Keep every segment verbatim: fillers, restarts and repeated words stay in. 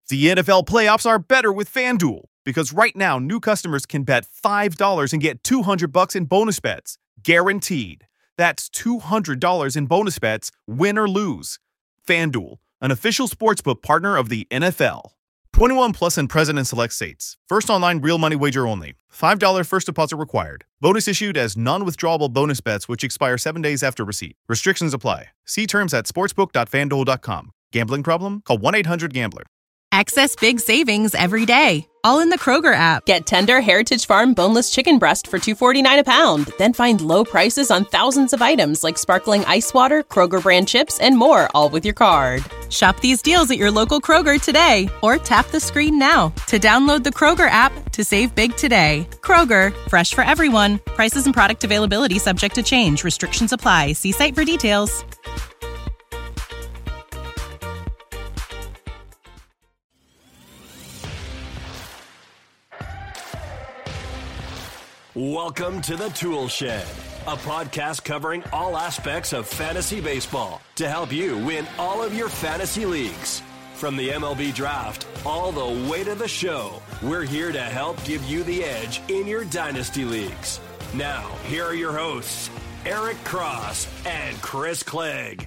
The N F L playoffs are better with FanDuel, because right now new customers can bet five dollars and get two hundred bucks in bonus bets, guaranteed. That's two hundred dollars in bonus bets, win or lose. FanDuel, an official sportsbook partner of the N F L. twenty-one plus and present in select states. First online real money wager only. five dollars first deposit required. Bonus issued as non-withdrawable bonus bets which expire seven days after receipt. Restrictions apply. See terms at sportsbook dot fan duel dot com. Gambling problem? Call one eight hundred gambler. Access big savings every day, all in the Kroger app. Get tender Heritage Farm boneless chicken breast for two dollars and forty-nine cents a pound. Then find low prices on thousands of items like sparkling ice water, Kroger brand chips, and more, all with your card. Shop these deals at your local Kroger today, or tap the screen now to download the Kroger app to save big today. Kroger, fresh for everyone. Prices and product availability subject to change. Restrictions apply. See site for details. Welcome to the Tool Shed, a podcast covering all aspects of fantasy baseball to help you win all of your fantasy leagues. From the M L B draft all the way to the show, we're here to help give you the edge in your dynasty leagues. Now, here are your hosts, Eric Cross and Chris Clegg.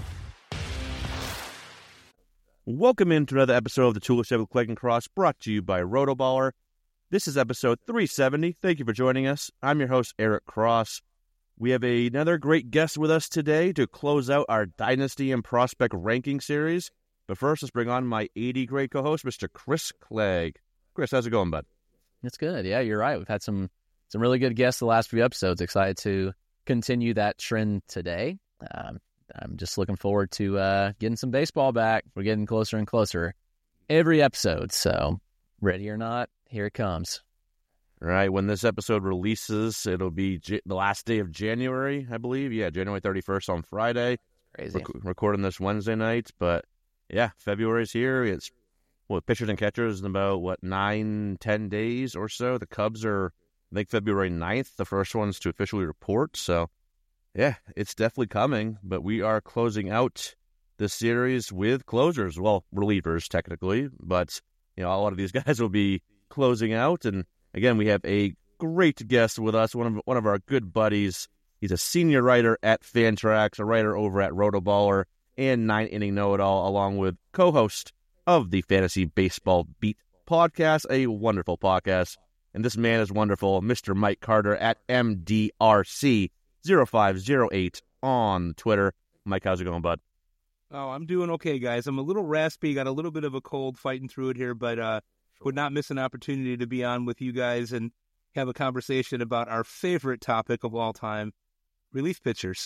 Welcome into another episode of the Tool Shed with Clegg and Cross, brought to you by Rotoballer. This is episode three seventy. Thank you for joining us. I'm your host, Eric Cross. We have a, another great guest with us today to close out our Dynasty and Prospect Ranking Series. But first, let's bring on my eighty great co-host, Mister Chris Clegg. Chris, how's it going, bud? It's good. Yeah, you're right. We've had some some really good guests the last few episodes. Excited to continue that trend today. Um, I'm just looking forward to uh, getting some baseball back. We're getting closer and closer every episode. So, ready or not, here it comes. All right, when this episode releases, it'll be J- the last day of January, I believe. Yeah, January thirty-first on Friday. Crazy. Rec- recording this Wednesday night, but yeah, February's here. It's, well, pitchers and catchers in about, what, nine, ten days or so. The Cubs are, I think, February ninth, the first ones to officially report. So, yeah, it's definitely coming, but we are closing out this series with closers. Well, relievers, technically, but, you know, a lot of these guys will be closing out. And again, we have a great guest with us, one of one of our good buddies. He's a senior writer at Fantrax, a writer over at Rotoballer, and Nine Inning Know-It-All, along with co-host of the Fantasy Baseball Beat podcast, a wonderful podcast. And this man is wonderful, Mister Mike Carter at M D R C zero five zero eight on Twitter. Mike, how's it going, bud? Oh, I'm doing okay, guys. I'm a little raspy, got a little bit of a cold fighting through it here, but uh, would not miss an opportunity to be on with you guys and have a conversation about our favorite topic of all time, relief pitchers.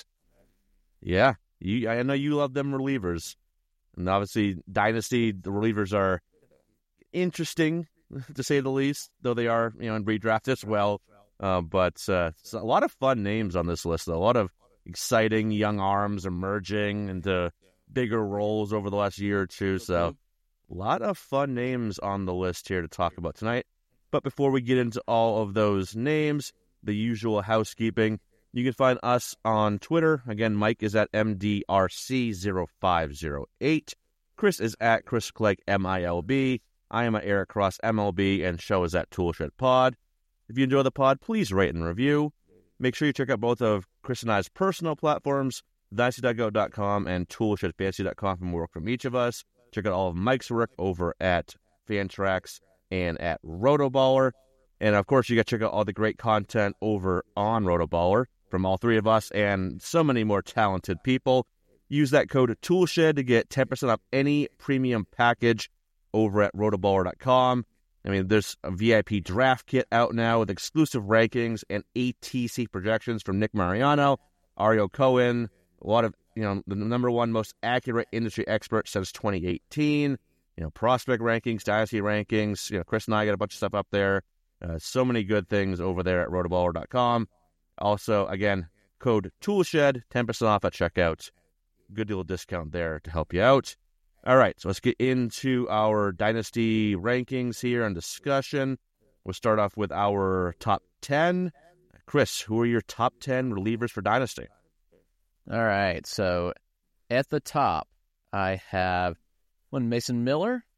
Yeah, you, I know you love them relievers. And obviously, Dynasty, the relievers are interesting, to say the least, though they are, you know, in redraft as well. Uh, but uh, it's a lot of fun names on this list, though. A lot of exciting young arms emerging into bigger roles over the last year or two. So a lot of fun names on the list here to talk about tonight. But before we get into all of those names, the usual housekeeping, you can find us on Twitter. Again, Mike is at M D R C zero five zero eight. Chris is at Chris Clegg M I L B. I am at Eric Cross M L B, and show is at Toolshed Pod. If you enjoy the pod, please rate and review. Make sure you check out both of Chris and I's personal platforms, dynasty dot go dot com and toolshed fantasy dot com, for more work from each of us. Check out all of Mike's work over at Fantrax and at Rotoballer. And, of course, you got to check out all the great content over on Rotoballer from all three of us and so many more talented people. Use that code TOOLSHED to get ten percent off any premium package over at rotoballer dot com. I mean, there's a V I P draft kit out now with exclusive rankings and A T C projections from Nick Mariano, Ario Cohen, a lot of, you know, the number one most accurate industry expert since twenty eighteen, you know, prospect rankings, dynasty rankings. You know, Chris and I got a bunch of stuff up there. Uh, so many good things over there at rotoballer dot com. Also, again, code TOOLSHED, ten percent off at checkout. Good deal of discount there to help you out. All right, so let's get into our dynasty rankings here and discussion. We'll start off with our top ten. Chris, who are your top ten relievers for dynasty? All right, so at the top, I have one Mason Miller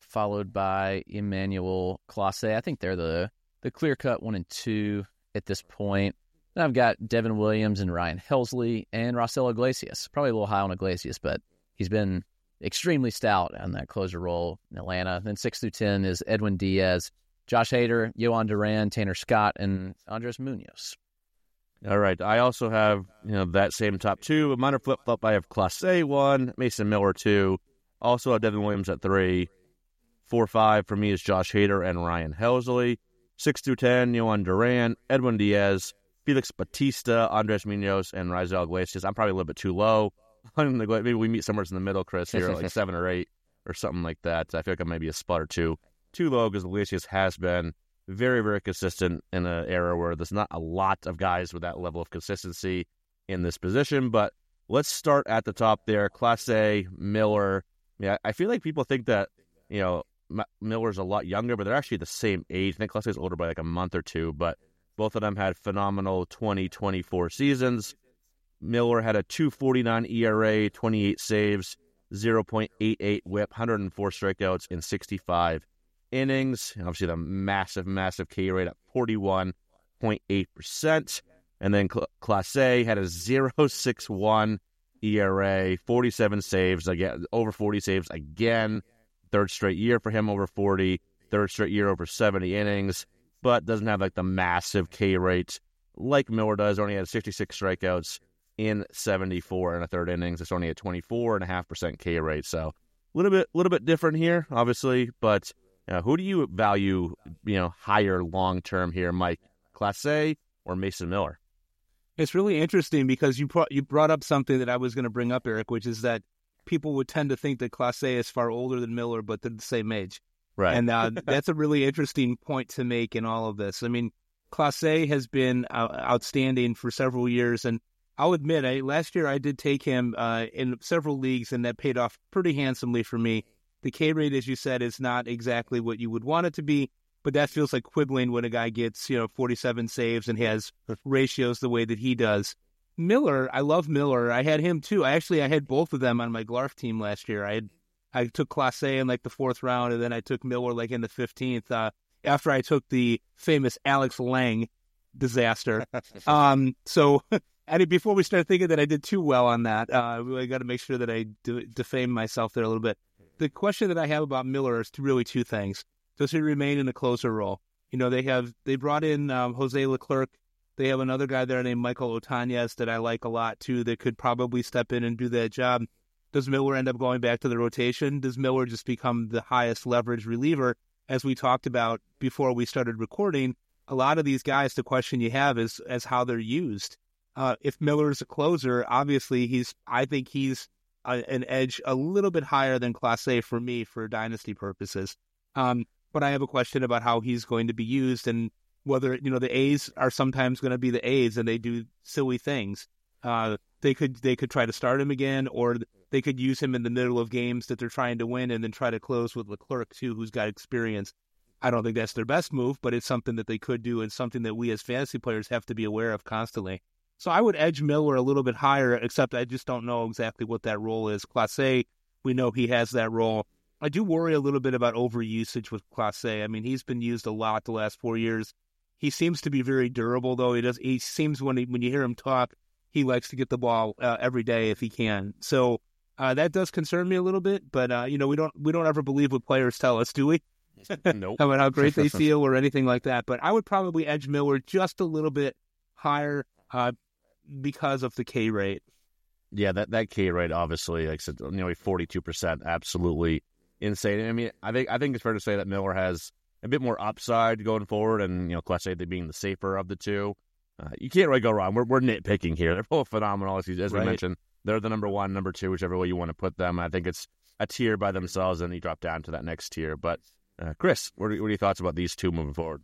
followed by Emmanuel Clase. I think they're the, the clear-cut one and two at this point. Then I've got Devin Williams and Ryan Helsley and Raisel Iglesias. Probably a little high on Iglesias, but he's been extremely stout on that closer role in Atlanta. Then six through ten is Edwin Diaz, Josh Hader, Yohan Duran, Tanner Scott, and Andres Munoz. All right. I also have, you know, that same top two. A minor flip-flop. I have Clase one, Mason Miller two. Also have Devin Williams at three. Four, five for me is Josh Hader and Ryan Helsley. Six through ten, Yohan Duran, Edwin Diaz, Felix Bautista, Andres Munoz, and Raisel Iglesias. I'm probably a little bit too low. Maybe we meet somewhere in the middle, Chris, here, like seven or eight or something like that. I feel like I might be a spot or two. Too low because Iglesias has been very, very consistent in an era where there's not a lot of guys with that level of consistency in this position. But let's start at the top there. Clase, Miller. Yeah, I feel like people think that, you know, M- Miller's a lot younger, but they're actually the same age. I think Clase is older by like a month or two, but both of them had phenomenal twenty twenty-four seasons. Miller had a two forty-nine E R A, twenty-eight saves, zero point eight eight whip, one hundred four strikeouts in sixty-five innings. And obviously, the massive, massive K rate at forty-one point eight percent. And then Cl- Clase had a zero point six one E R A, forty-seven saves, again, over forty saves again. Third straight year for him over forty. Third straight year over seventy innings, but doesn't have like the massive K rate like Miller does. Only had sixty-six strikeouts in seventy-four and a third innings. It's only a twenty-four point five percent K rate. So a little bit, little bit different here, obviously. But uh, who do you value, you know, higher long term here, Mike? Clase or Mason Miller? It's really interesting because you brought, you brought up something that I was going to bring up, Eric, which is that people would tend to think that Clase is far older than Miller, but they're the same age. Right. And uh, that's a really interesting point to make in all of this. I mean, Clase has been uh, outstanding for several years, and I'll admit, I, last year I did take him uh, in several leagues, and that paid off pretty handsomely for me. The K rate, as you said, is not exactly what you would want it to be, but that feels like quibbling when a guy gets, you know, forty-seven saves and has ratios the way that he does. Miller, I love Miller. I had him too. I actually I had both of them on my Glarf team last year. I had I took Clase in like the fourth round, and then I took Miller like in the fifteenth. Uh, after I took the famous Alex Lang disaster. um, so. And before we start thinking that I did too well on that, uh, I got to make sure that I do, defame myself there a little bit. The question that I have about Miller is really two things. Does he remain in a closer role? You know, they have they brought in um, Jose Leclerc. They have another guy there named Michael Otañez that I like a lot, too, that could probably step in and do that job. Does Miller end up going back to the rotation? Does Miller just become the highest leverage reliever? As we talked about before we started recording, a lot of these guys, the question you have is as how they're used. Uh, if Miller is a closer, obviously he's. I think he's a, an edge a little bit higher than Clase for me for dynasty purposes. Um, but I have a question about how he's going to be used and whether, you know, the A's are sometimes going to be the A's and they do silly things. Uh, they could they could try to start him again, or they could use him in the middle of games that they're trying to win and then try to close with Leclerc too, who's got experience. I don't think that's their best move, but it's something that they could do and something that we as fantasy players have to be aware of constantly. So I would edge Miller a little bit higher, except I just don't know exactly what that role is. Clase, we know he has that role. I do worry a little bit about overusage with Clase. I mean, he's been used a lot the last four years. He seems to be very durable, though. He does. He seems when he, when you hear him talk, he likes to get the ball uh, every day if he can. So uh, that does concern me a little bit. But uh, you know, we don't we don't ever believe what players tell us, do we? Nope. About how great they feel or anything like that. But I would probably edge Miller just a little bit higher. Uh, because of the K rate. Yeah, that, that K rate, obviously, like I said, nearly forty-two percent, absolutely insane. I mean, I think I think it's fair to say that Miller has a bit more upside going forward, and, you know, Clase being the safer of the two. Uh, you can't really go wrong. We're we're nitpicking here. They're both phenomenal, as, as we right. mentioned. They're the number one, number two, whichever way you want to put them. I think it's a tier by themselves, and you drop down to that next tier. But, uh, Chris, what are, what are your thoughts about these two moving forward?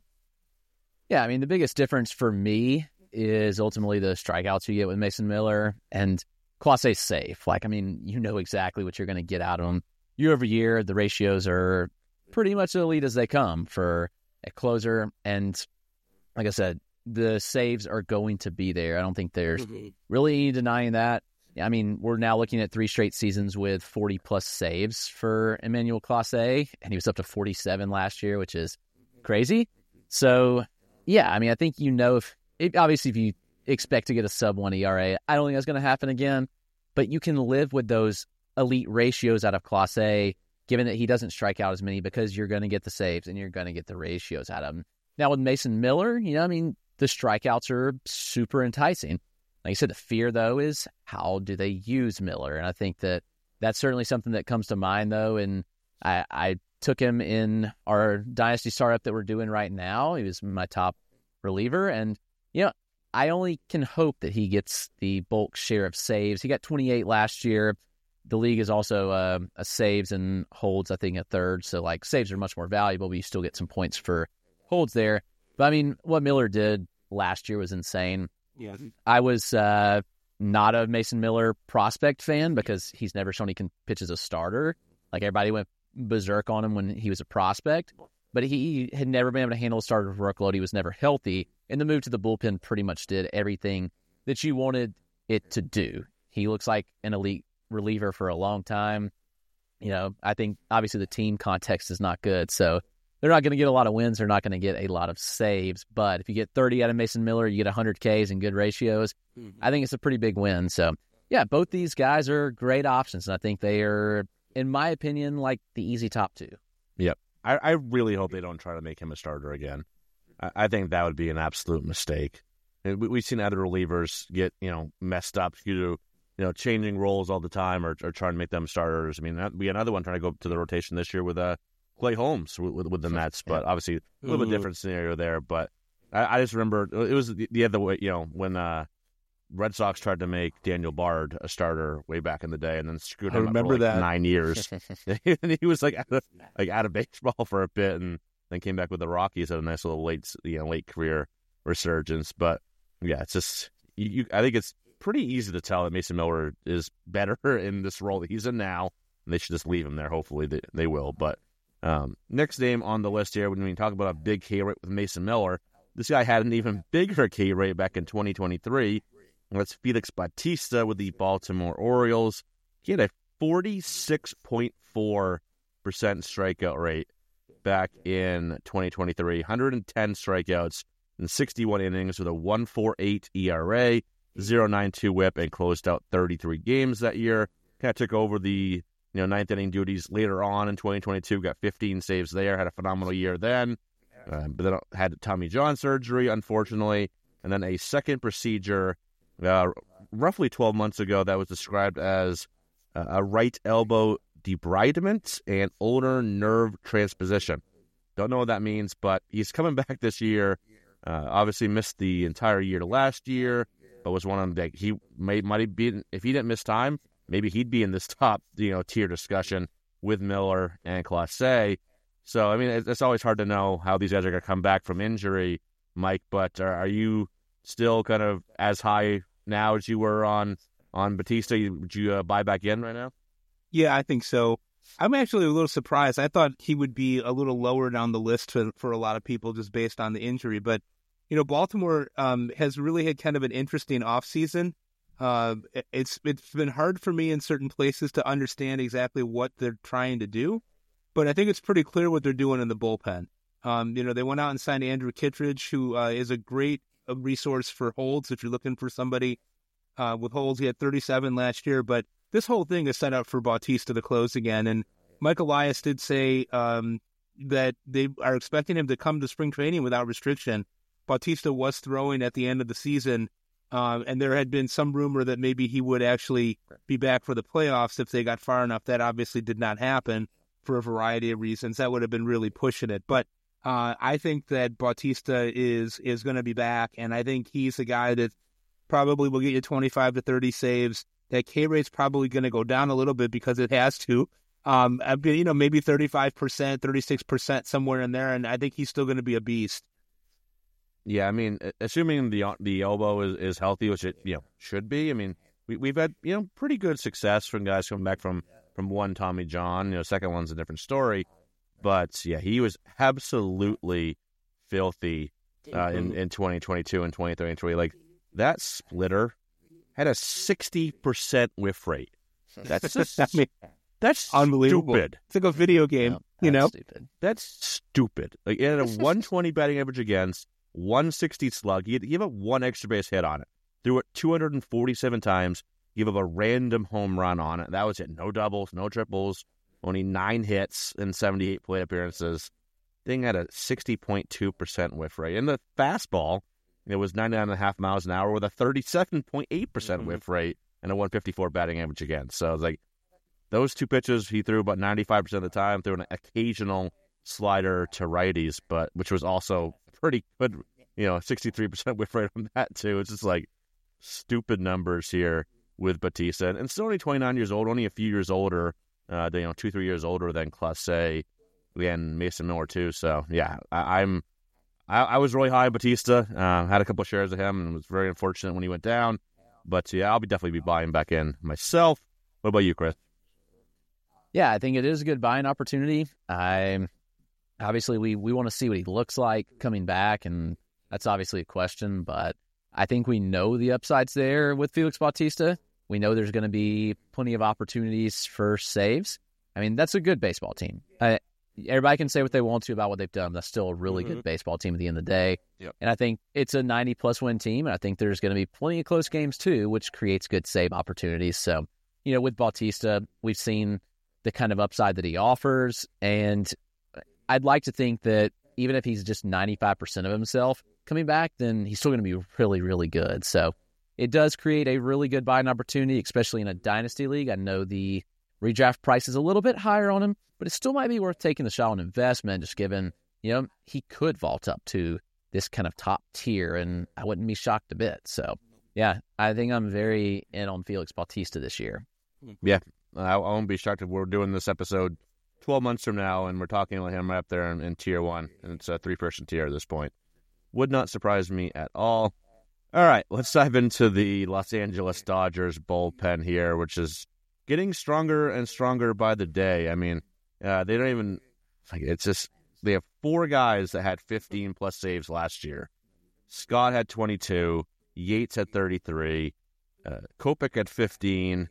Yeah, I mean, the biggest difference for me is ultimately the strikeouts you get with Mason Miller, and Clase's safe. Like, I mean, you know exactly what you're going to get out of him. Year over year, the ratios are pretty much elite as they come for a closer, and like I said, the saves are going to be there. I don't think there's really any denying that. I mean, we're now looking at three straight seasons with forty-plus saves for Emmanuel Clase, and he was up to forty-seven last year, which is crazy. So, yeah, I mean, I think you know if, if obviously if you expect to get a sub one E R A, I don't think that's going to happen again, but you can live with those elite ratios out of Clase, given that he doesn't strike out as many, because you're going to get the saves and you're going to get the ratios out of him. Now with Mason Miller, you know, I mean, the strikeouts are super enticing. Like I said, the fear, though, is how do they use Miller? And I think that that's certainly something that comes to mind, though. And I, I took him in our Dynasty startup that we're doing right now. He was my top reliever. And, you know, I only can hope that he gets the bulk share of saves. He got twenty-eight last year. The league is also uh, a saves and holds, I think, a third. So, like, saves are much more valuable, but you still get some points for holds there. But, I mean, what Miller did last year was insane. Yeah. I was uh, not a Mason Miller prospect fan because he's never shown he can pitch as a starter. Like, everybody went berserk on him when he was a prospect, but he had never been able to handle a starter workload. He was never healthy, and the move to the bullpen pretty much did everything that you wanted it to do. He looks like an elite reliever for a long time. You know, I think obviously the team context is not good, so they're not going to get a lot of wins. They're not going to get a lot of saves. But if you get thirty out of Mason Miller, you get one hundred Ks and good ratios, mm-hmm. I think it's a pretty big win. So, yeah, both these guys are great options. And I think they are, in my opinion, like the easy top two. Yep. I, I really hope they don't try to make him a starter again. I, I think that would be an absolute mistake. We, we've seen other relievers get, you know, messed up due to, you know, changing roles all the time or, or trying to make them starters. I mean, that would be another one trying to go up to the rotation this year with a. Uh, Clay Holmes with, with, with the Mets, but obviously a little bit different scenario there. But I, I just remember it was the, the other way, you know, when uh, Red Sox tried to make Daniel Bard a starter way back in the day, and then screwed him up for like that. nine years. And he was like out of, like out of baseball for a bit, and then came back with the Rockies at a nice little late, you know, late career resurgence. But yeah, it's just you, you, I think it's pretty easy to tell that Mason Miller is better in this role that he's in now, and they should just leave him there. Hopefully, they, they will, but. Um, next name on the list here, when we talk about a big K rate with Mason Miller, this guy had an even bigger K rate back in twenty twenty-three. That's Felix Bautista with the Baltimore Orioles. He had a forty-six point four percent strikeout rate back in twenty twenty-three. one hundred ten strikeouts in sixty-one innings with a one point four eight E R A, point oh nine two whip, and closed out thirty-three games that year. Kind of took over the You know, ninth inning duties later on in twenty twenty-two, got fifteen saves there, had a phenomenal year then, uh, but then had Tommy John surgery, unfortunately, and then a second procedure uh, roughly twelve months ago that was described as uh, a right elbow debridement and ulnar nerve transposition. Don't know what that means, but he's coming back this year. Uh, obviously missed the entire year last year, but was one of them that he may, might have been, if he didn't miss time, maybe he'd be in this top, you know, tier discussion with Miller and Clase. So, I mean, it's, it's always hard to know how these guys are going to come back from injury, Mike. But are, are you still kind of as high now as you were on on Bautista? Would you uh, buy back in right now? Yeah, I think so. I'm actually a little surprised. I thought he would be a little lower down the list for, for a lot of people just based on the injury. But, you know, Baltimore um, has really had kind of an interesting offseason. Uh, it's it's been hard for me in certain places to understand exactly what they're trying to do, but I think it's pretty clear what they're doing in the bullpen. Um, you know, they went out and signed Andrew Kittredge, who uh, is a great uh, resource for holds. If you're looking for somebody uh, with holds, he had thirty-seven last year, but this whole thing is set up for Bautista to close again. And Mike Elias did say um, that they are expecting him to come to spring training without restriction. Bautista was throwing at the end of the season. Um, and there had been some rumor that maybe he would actually be back for the playoffs if they got far enough. That obviously did not happen for a variety of reasons. That would have been really pushing it. But uh, I think that Bautista is is going to be back, and I think he's the guy that probably will get you twenty-five to thirty saves. That K rate's probably going to go down a little bit because it has to. Um, you know, maybe thirty-five percent, thirty-six percent, somewhere in there, and I think he's still going to be a beast. Yeah, I mean, assuming the the elbow is, is healthy, which it you know should be. I mean, we we've had you know pretty good success from guys coming back from, from one Tommy John. You know, second one's a different story, but yeah, he was absolutely filthy uh, in in twenty twenty-two and twenty twenty-three. Like that splitter had a sixty percent whiff rate. That's just, I mean, that's unbelievable. Stupid. It's like a video game, No, you know? Stupid. That's stupid. Like, it had a one twenty batting average against, one sixty slug. You give up one extra base hit on it. Threw it two hundred forty-seven times. Give up a random home run on it. That was it. No doubles, no triples. Only nine hits and seventy-eight plate appearances. Thing had a sixty point two percent whiff rate. And the fastball, it was ninety-nine point five miles an hour with a thirty-seven point eight percent mm-hmm. whiff rate and a one fifty-four batting average again. So it was like those two pitches he threw about ninety-five percent of the time, threw an occasional slider to righties, but which was also pretty good, you know, sixty-three percent whiff rate on that too. It's just like stupid numbers here with Bautista. And still only twenty-nine years old, only a few years older, uh, you know, two, three years older than Clase and Mason Miller too. So yeah, I, I'm, I, I was really high on Bautista. Uh, had a couple of shares of him and was very unfortunate when he went down. But yeah, I'll be definitely be buying back in myself. What about you, Chris? Yeah, I think it is a good buying opportunity. I obviously we we want to see what he looks like coming back, and that's obviously a question. But I think we know the upside's there with Felix Bautista. We know there's going to be plenty of opportunities for saves. I mean, that's a good baseball team. I, everybody can say what they want to about what they've done. But that's still a really mm-hmm. good baseball team at the end of the day. Yep. And I think it's a ninety-plus win team, and I think there's going to be plenty of close games too, which creates good save opportunities. So, you know, with Bautista, we've seen the kind of upside that he offers, and I'd like to think that even if he's just ninety-five percent of himself coming back, then he's still going to be really, really good. So it does create a really good buying opportunity, especially in a dynasty league. I know the redraft price is a little bit higher on him, but it still might be worth taking the shot on investment, just given, you know, he could vault up to this kind of top tier, and I wouldn't be shocked a bit. So, yeah, I think I'm very in on Felix Bautista this year. Yeah, I won't be shocked if we're doing this episode twelve months from now and we're talking about him right up there in, in tier one, and it's a three-person tier at this point. Would not surprise me at all. All right, let's dive into the Los Angeles Dodgers bullpen here, which is getting stronger and stronger by the day. I mean, uh, they don't even, like, it's just, they have four guys that had fifteen plus saves last year. Scott had twenty-two, Yates had thirty-three, uh, Kopech had fifteen,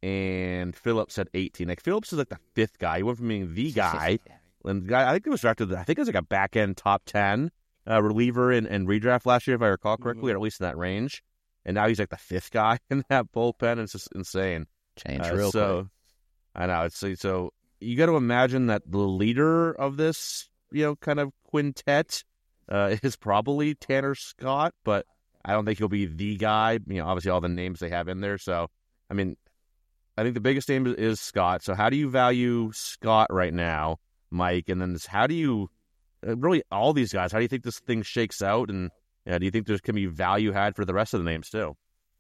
and Phillips had eighteen. Like, Phillips is like the fifth guy. He went from being the guy, and the guy, I think it was drafted, I think it was like a back end top ten uh, reliever in, in redraft last year, if I recall correctly, mm-hmm. or at least in that range. And now he's like the fifth guy in that bullpen. It's just insane. Change uh, real so, quick. I know. It's so you got to imagine that the leader of this, you know, kind of quintet uh, is probably Tanner Scott, but I don't think he'll be the guy. You know, obviously all the names they have in there. So, I mean, I think the biggest name is, is Scott. So how do you value Scott right now, Mike? And then this, how do you, uh, really all these guys, how do you think this thing shakes out? And uh, do you think there can be value had for the rest of the names too?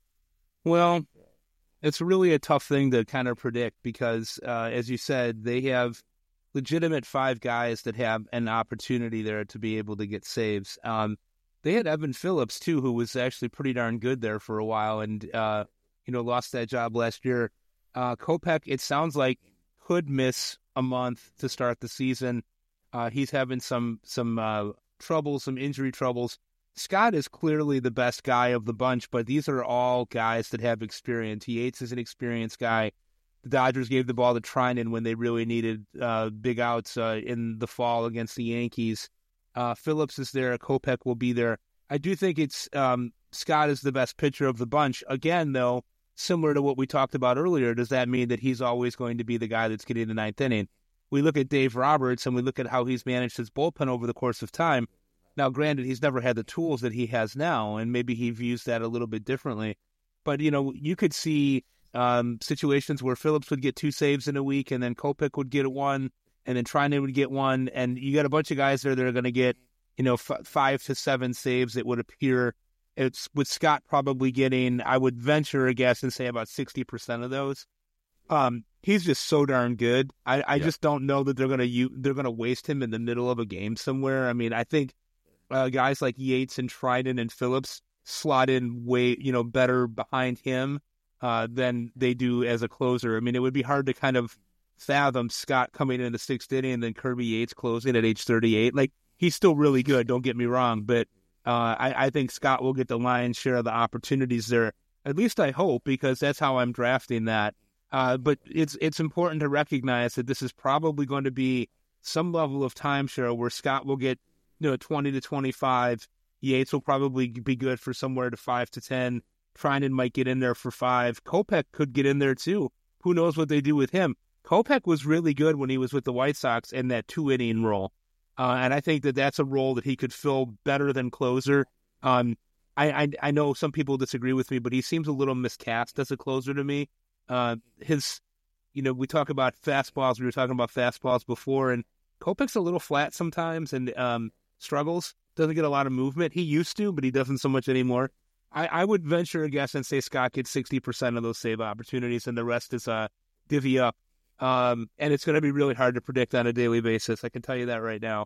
Well, it's really a tough thing to kind of predict because, uh, as you said, they have legitimate five guys that have an opportunity there to be able to get saves. Um, they had Evan Phillips, too, who was actually pretty darn good there for a while and, uh, you know, lost that job last year. Uh, Kopech, it sounds like, could miss a month to start the season. Uh, he's having some some uh, trouble, some injury troubles. Scott is clearly the best guy of the bunch, but these are all guys that have experience. Yates is an experienced guy. The Dodgers gave the ball to Trinan when they really needed uh, big outs uh, in the fall against the Yankees. Uh, Phillips is there. Kopech will be there. I do think it's um, Scott is the best pitcher of the bunch. Again, though, similar to what we talked about earlier, does that mean that he's always going to be the guy that's getting the ninth inning? We look at Dave Roberts and we look at how he's managed his bullpen over the course of time. Now, granted, he's never had the tools that he has now, and maybe he views that a little bit differently. But, you know, you could see um, situations where Phillips would get two saves in a week, and then Kopech would get one, and then Trinan would get one, and you got a bunch of guys there that are going to get, you know, f- five to seven saves, it would appear. It's with Scott probably getting, I would venture a guess and say about sixty percent of those. Um, he's just so darn good. I, I yeah. just don't know that they're going to they're going to waste him in the middle of a game somewhere. I mean, I think Uh, guys like Yates and Trinan and Phillips slot in way, you know, better behind him uh, than they do as a closer. I mean, it would be hard to kind of fathom Scott coming in the sixth inning and then Kirby Yates closing at age thirty-eight. Like, he's still really good, don't get me wrong, but uh, I, I think Scott will get the lion's share of the opportunities there. At least I hope, because that's how I'm drafting that. Uh, but it's it's important to recognize that this is probably going to be some level of timeshare where Scott will get, you know, twenty to twenty-five. Yates will probably be good for somewhere to five to ten. Treinen might get in there for five. Kopech could get in there too. Who knows what they do with him? Kopech was really good when he was with the White Sox in that two-inning role. Uh, and I think that that's a role that he could fill better than closer. Um, I, I I know some people disagree with me, but he seems a little miscast as a closer to me. Uh, his, you know, we talk about fastballs. We were talking about fastballs before, and Kopech's a little flat sometimes and um, struggles. Doesn't get a lot of movement. He used to, but he doesn't so much anymore. I, I would venture a guess and say Scott gets sixty percent of those save opportunities, and the rest is uh, divvy up. Um, and it's going to be really hard to predict on a daily basis. I can tell you that right now.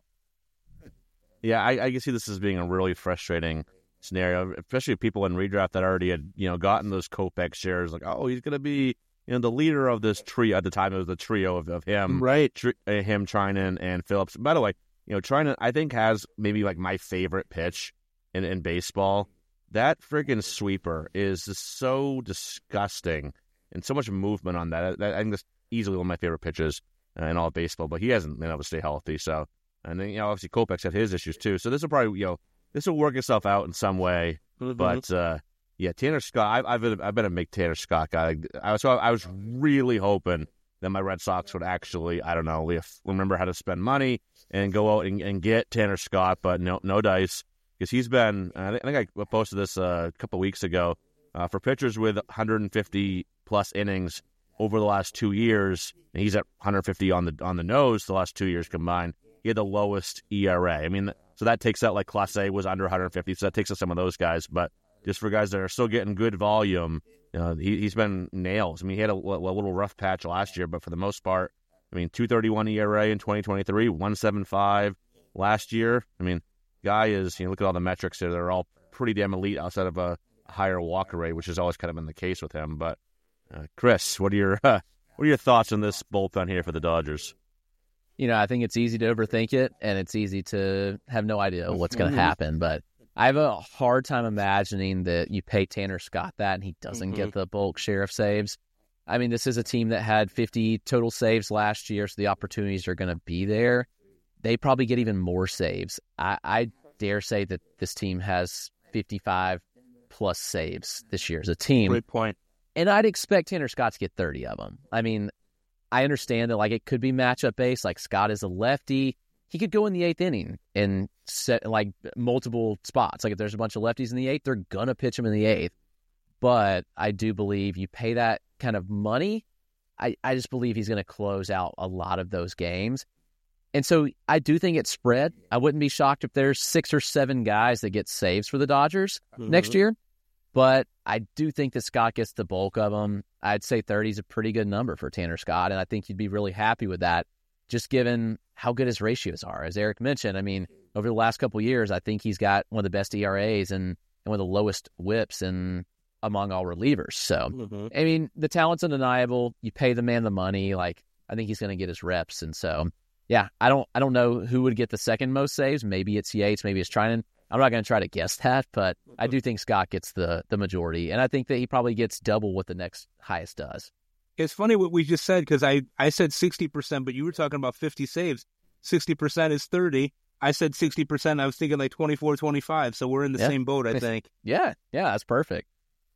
Yeah, I, I can see this as being a really frustrating scenario, especially people in redraft that already had, you know, gotten those Kopech shares. Like, oh, he's going to be, you know, the leader of this trio. At the time, it was the trio of, of him, right? Tr- him, Treinen, and Phillips. By the way, you know, Treinen, I think, has maybe like my favorite pitch in, in baseball. That freaking sweeper is just so disgusting, and so much movement on that. I, I think that's easily one of my favorite pitches uh, in all of baseball. But he hasn't been able to stay healthy. So, and then, you know, obviously Kopech's had his issues too. So this will probably, you know, this will work itself out in some way. Mm-hmm. But uh, yeah, Tanner Scott, I've, I've been I've been a big Tanner Scott guy. I was so I was really hoping that my Red Sox would actually, I don't know, if remember how to spend money and go out and, and get Tanner Scott, but no no dice. Because he's been, I think I posted this uh, a couple of weeks ago, uh, for pitchers with one hundred fifty plus innings over the last two years, and he's at one hundred fifty on the on the nose the last two years combined. He had the lowest E R A. I mean, so that takes out, like Clase was under one hundred fifty, so that takes out some of those guys. But just for guys that are still getting good volume, you know, he, he's been nails. I mean, he had a, a little rough patch last year, but for the most part, I mean, two thirty-one E R A in twenty twenty-three, one seventy-five last year. I mean, guy is, you know, look at all the metrics there. They're all pretty damn elite outside of a higher walk rate, which has always kind of been the case with him. But, uh, Chris, what are your uh, what are your thoughts on this bullpen here for the Dodgers? You know, I think it's easy to overthink it, and it's easy to have no idea what's going to happen. But I have a hard time imagining that you pay Tanner Scott that and he doesn't mm-hmm. get the bulk share of saves. I mean, this is a team that had fifty total saves last year, so the opportunities are going to be there. They probably get even more saves. I, I dare say that this team has fifty-five plus saves this year as a team. Great point. And I'd expect Tanner Scott to get thirty of them. I mean, I understand that like it could be matchup based. Like Scott is a lefty, he could go in the eighth inning and set like multiple spots. Like if there's a bunch of lefties in the eighth, they're gonna pitch him in the eighth. But I do believe you pay that kind of money, I, I just believe he's going to close out a lot of those games. And so I do think it's spread. I wouldn't be shocked if there's six or seven guys that get saves for the Dodgers mm-hmm. next year. But I do think that Scott gets the bulk of them. I'd say thirty is a pretty good number for Tanner Scott, and I think you'd be really happy with that, just given how good his ratios are. As Eric mentioned, I mean, over the last couple of years, I think he's got one of the best E R As and, and one of the lowest whips in among all relievers. So, mm-hmm. I mean, the talent's undeniable. You pay the man the money. Like, I think he's going to get his reps. And so, yeah, I don't I don't know who would get the second most saves. Maybe it's Yates. Maybe it's Treinen. I'm not going to try to guess that, but I do think Scott gets the the majority. And I think that he probably gets double what the next highest does. It's funny what we just said, because I, I said sixty percent, but you were talking about fifty saves. sixty percent is thirty. I said sixty percent. I was thinking like twenty-four, twenty-five. So we're in the yeah. same boat, I think. Yeah, yeah, that's perfect.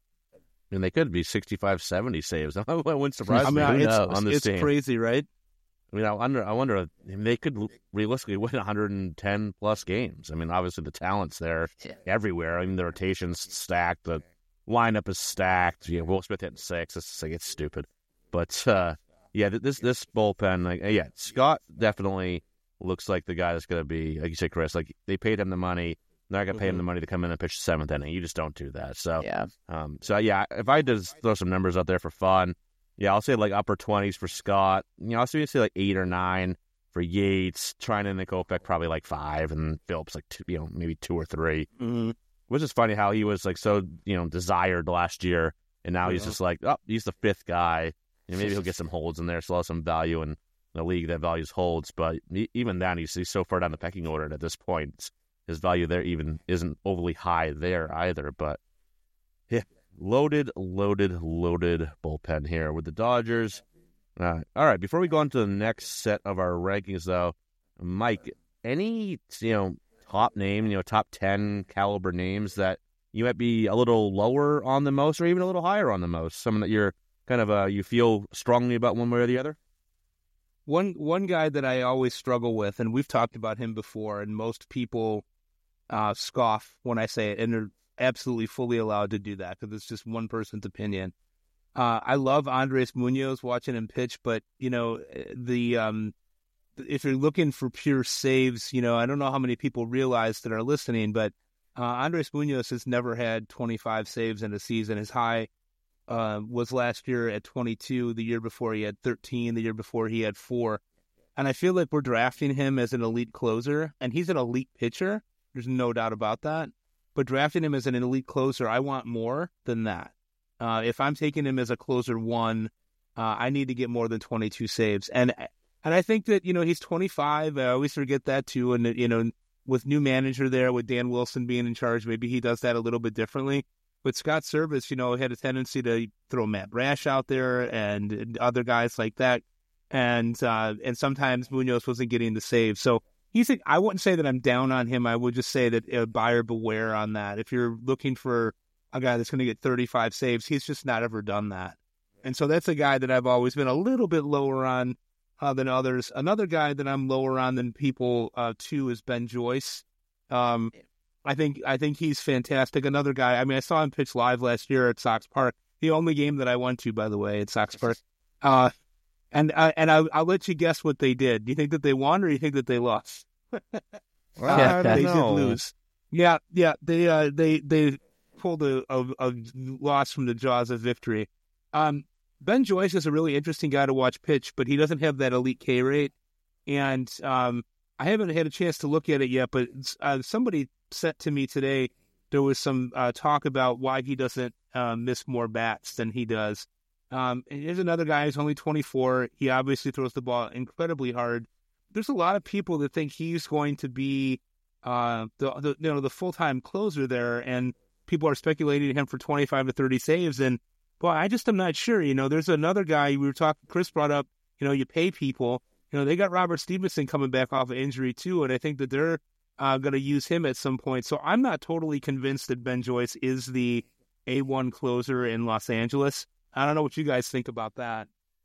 And they could be sixty-five, seventy saves. That wouldn't surprise I mean, me it's, on this it's team. crazy, right? I mean, I wonder, I wonder if they could realistically win one hundred ten plus games. I mean, obviously the talent's there yeah. everywhere. I mean, the rotation's stacked, the lineup is stacked. Yeah, Will Smith hitting six. It's like, it's stupid. But uh, yeah, this this bullpen, like, yeah, Scott definitely looks like the guy that's going to be, like you said, Chris. Like they paid him the money. They're not going to pay mm-hmm. him the money to come in and pitch the seventh inning. You just don't do that. So yeah, um, so yeah, if I just throw some numbers out there for fun. Yeah, I'll say like upper twenties for Scott. You know, I'll say like eight or nine for Yates. Treinen and Kopech probably like five, and Phillips like two, you know, maybe two or three. Mm-hmm. Which is funny how he was like so, you know, desired last year, and now yeah. he's just like, oh, he's the fifth guy. You know, maybe he'll get some holds in there, still have some value in the league that values holds. But even then, he's, he's so far down the pecking order at this point. His value there even isn't overly high there either. But yeah, loaded, loaded, loaded bullpen here with the Dodgers. Uh, all right, before we go on to the next set of our rankings, though, Mike, any you know top name, you know top ten caliber names that you might be a little lower on the most, or even a little higher on the most, someone that you're kind of uh, you feel strongly about one way or the other? One one guy that I always struggle with, and we've talked about him before, and most people uh, scoff when I say it, and they're absolutely fully allowed to do that because it's just one person's opinion. Uh, I love Andres Munoz, watching him pitch, but you know the um, if you're looking for pure saves, you know I don't know how many people realize that are listening, but uh, Andres Munoz has never had twenty-five saves in a season. His high uh, was last year at twenty-two. The year before he had thirteen. The year before he had four. And I feel like we're drafting him as an elite closer, and he's an elite pitcher. There's no doubt about that. But drafting him as an elite closer, I want more than that. Uh, if I'm taking him as a closer one, uh, I need to get more than twenty-two saves. And and I think that, you know, he's twenty-five. I always forget that, too. And, you know, with new manager there, with Dan Wilson being in charge, maybe he does that a little bit differently. But Scott Servais, you know, had a tendency to throw Matt Brash out there and, and other guys like that. And uh, and sometimes Munoz wasn't getting the save. So he's a, I wouldn't say that I'm down on him. I would just say that uh, buyer beware on that. If you're looking for a guy that's going to get thirty-five saves, he's just not ever done that. And so that's a guy that I've always been a little bit lower on uh, than others. Another guy that I'm lower on than people, uh, too, is Ben Joyce. Um, I think I think he's fantastic. Another guy, I mean, I saw him pitch live last year at Sox Park. The only game that I went to, by the way, at Sox Park. Uh, and uh, and I, I'll let you guess what they did. Do you think that they won or do you think that they lost? Well, uh, I they know. did lose. Yeah, yeah. They uh, they they pulled a, a, a loss from the jaws of victory. Um, Ben Joyce is a really interesting guy to watch pitch, but he doesn't have that elite K rate. And um, I haven't had a chance to look at it yet, but uh, somebody sent to me today, there was some uh, talk about why he doesn't uh, miss more bats than he does. Um, and here's another guy who's only twenty-four. He obviously throws the ball incredibly hard. There's a lot of people that think he's going to be uh, the, the you know the full-time closer there, and people are speculating him for twenty-five to thirty saves. And boy, I just am not sure. You know, there's another guy we were talking. Chris brought up. You know, you pay people. You know, they got Robert Stevenson coming back off of injury too, and I think that they're uh, going to use him at some point. So I'm not totally convinced that Ben Joyce is the A one closer in Los Angeles. I don't know what you guys think about that.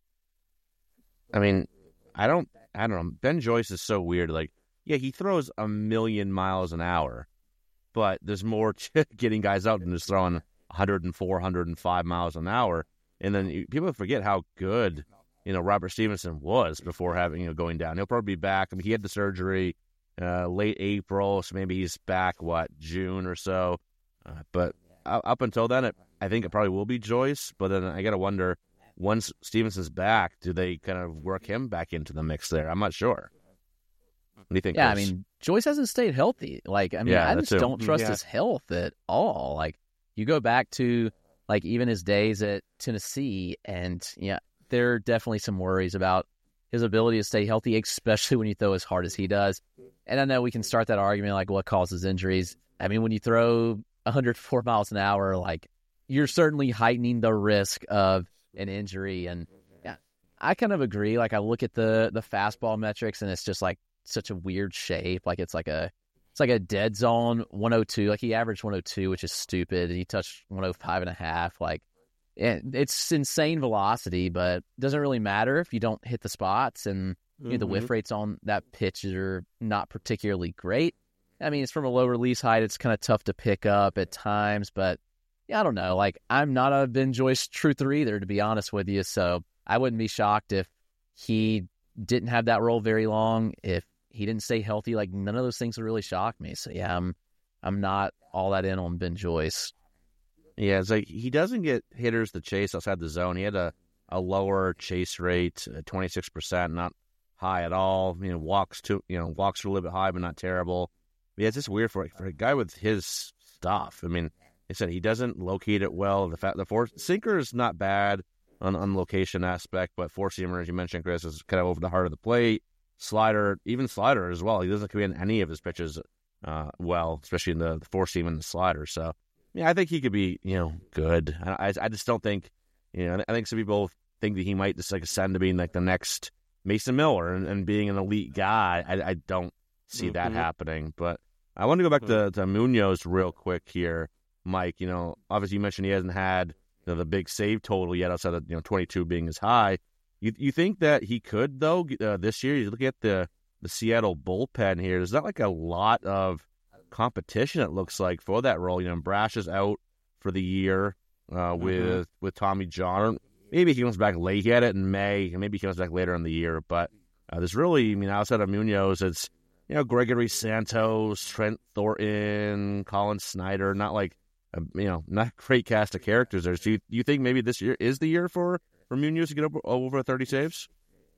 I mean, I don't, I don't know. Ben Joyce is so weird. Like, yeah, he throws a million miles an hour, but there's more to getting guys out than just throwing one hundred four, one hundred five miles an hour. And then you, people forget how good, you know, Robert Stevenson was before having, you know, going down. He'll probably be back. I mean, he had the surgery uh, late April, so maybe he's back, what, June or so. Uh, but up until then, it, I think it probably will be Joyce. But then I got to wonder, once Stevenson's back, do they kind of work him back into the mix there? I'm not sure. What do you think, Yeah, Chris? I mean, Joyce hasn't stayed healthy. Like, I mean, Yeah, I that just too. don't trust Yeah. his health at all. Like, you go back to, like, even his days at Tennessee, and, yeah, there are definitely some worries about his ability to stay healthy, especially when you throw as hard as he does. And I know we can start that argument, like, what causes injuries. I mean, when you throw one hundred four miles an hour, like, you're certainly heightening the risk of an injury. And yeah, I kind of agree. Like, I look at the the fastball metrics, and it's just like such a weird shape. Like, it's like a it's like a dead zone one oh two. Like, he averaged one oh two, which is stupid, and he touched one oh five and a half. Like, and it's insane velocity, but it doesn't really matter if you don't hit the spots. And you know, the whiff rates on that pitch are not particularly great. I mean, it's from a low release height. It's kind of tough to pick up at times, but yeah, I don't know. Like, I'm not a Ben Joyce truther either, to be honest with you. So I wouldn't be shocked if he didn't have that role very long, if he didn't stay healthy. Like, none of those things would really shock me. So yeah, I'm I'm not all that in on Ben Joyce. Yeah, it's like he doesn't get hitters to chase outside the zone. He had a, a lower chase rate, twenty-six percent, not high at all. You know, walks to you know walks are a little bit high, but not terrible. Yeah, it's just weird for for a guy with his stuff. I mean, they said he doesn't locate it well. The fact the four sinker is not bad on on location aspect, but four seamer, as you mentioned, Chris, is kind of over the heart of the plate. Slider, even slider as well. He doesn't command any of his pitches uh, well, especially in the, the four seam and the slider. So Yeah, I think he could be, you know, good. I, I, I just don't think, you know, I think some people think that he might just like ascend to being like the next Mason Miller and, and being an elite guy. I, I don't see mm-hmm. that happening. But I want to go back mm-hmm. to, to Munoz real quick here, Mike. You know, obviously you mentioned he hasn't had you know, the big save total yet outside of, you know, twenty-two being his high. You you think that he could, though, uh, this year? You look at the, the Seattle bullpen here. There's not like a lot of competition, it looks like, for that role. You know, Brash is out for the year uh, with mm-hmm. with Tommy John. Maybe he comes back late. He had it in May, and maybe he comes back later in the year. But uh, there's really, I mean, outside of Munoz, it's, you know, Gregory Santos, Trent Thornton, Colin Snyder, not like, uh, you know, not a great cast of characters there. So you, you think maybe this year is the year for, for Munoz to get over, over thirty saves?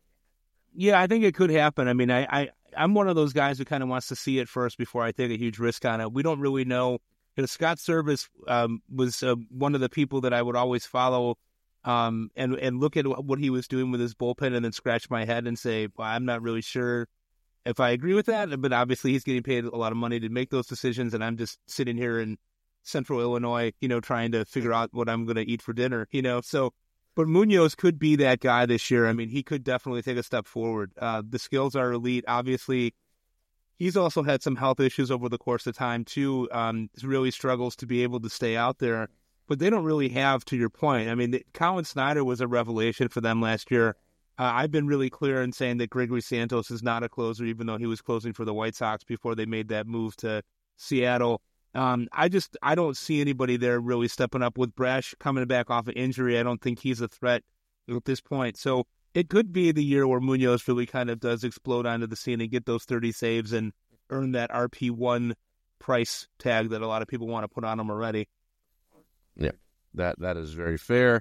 Yeah, I think it could happen. I mean, I, I, I'm one of those guys who kind of wants to see it first before I take a huge risk on it. We don't really know. You know, Scott Service um, was uh, one of the people that I would always follow um, and, and look at what he was doing with his bullpen and then scratch my head and say, well, I'm not really sure if I agree with that. But obviously he's getting paid a lot of money to make those decisions, and I'm just sitting here in central Illinois, you know, trying to figure out what I'm going to eat for dinner, you know. So, but Munoz could be that guy this year. I mean, he could definitely take a step forward. Uh, the skills are elite. Obviously, he's also had some health issues over the course of time, too. Um, really struggles to be able to stay out there. But they don't really have, to your point. I mean, the, Colin Snyder was a revelation for them last year. Uh, I've been really clear in saying that Gregory Santos is not a closer, even though he was closing for the White Sox before they made that move to Seattle. Um, I just I don't see anybody there really stepping up. With Brash coming back off of injury, I don't think he's a threat at this point. So it could be the year where Munoz really kind of does explode onto the scene and get those thirty saves and earn that R P one price tag that a lot of people want to put on him already. Yeah, that that is very fair.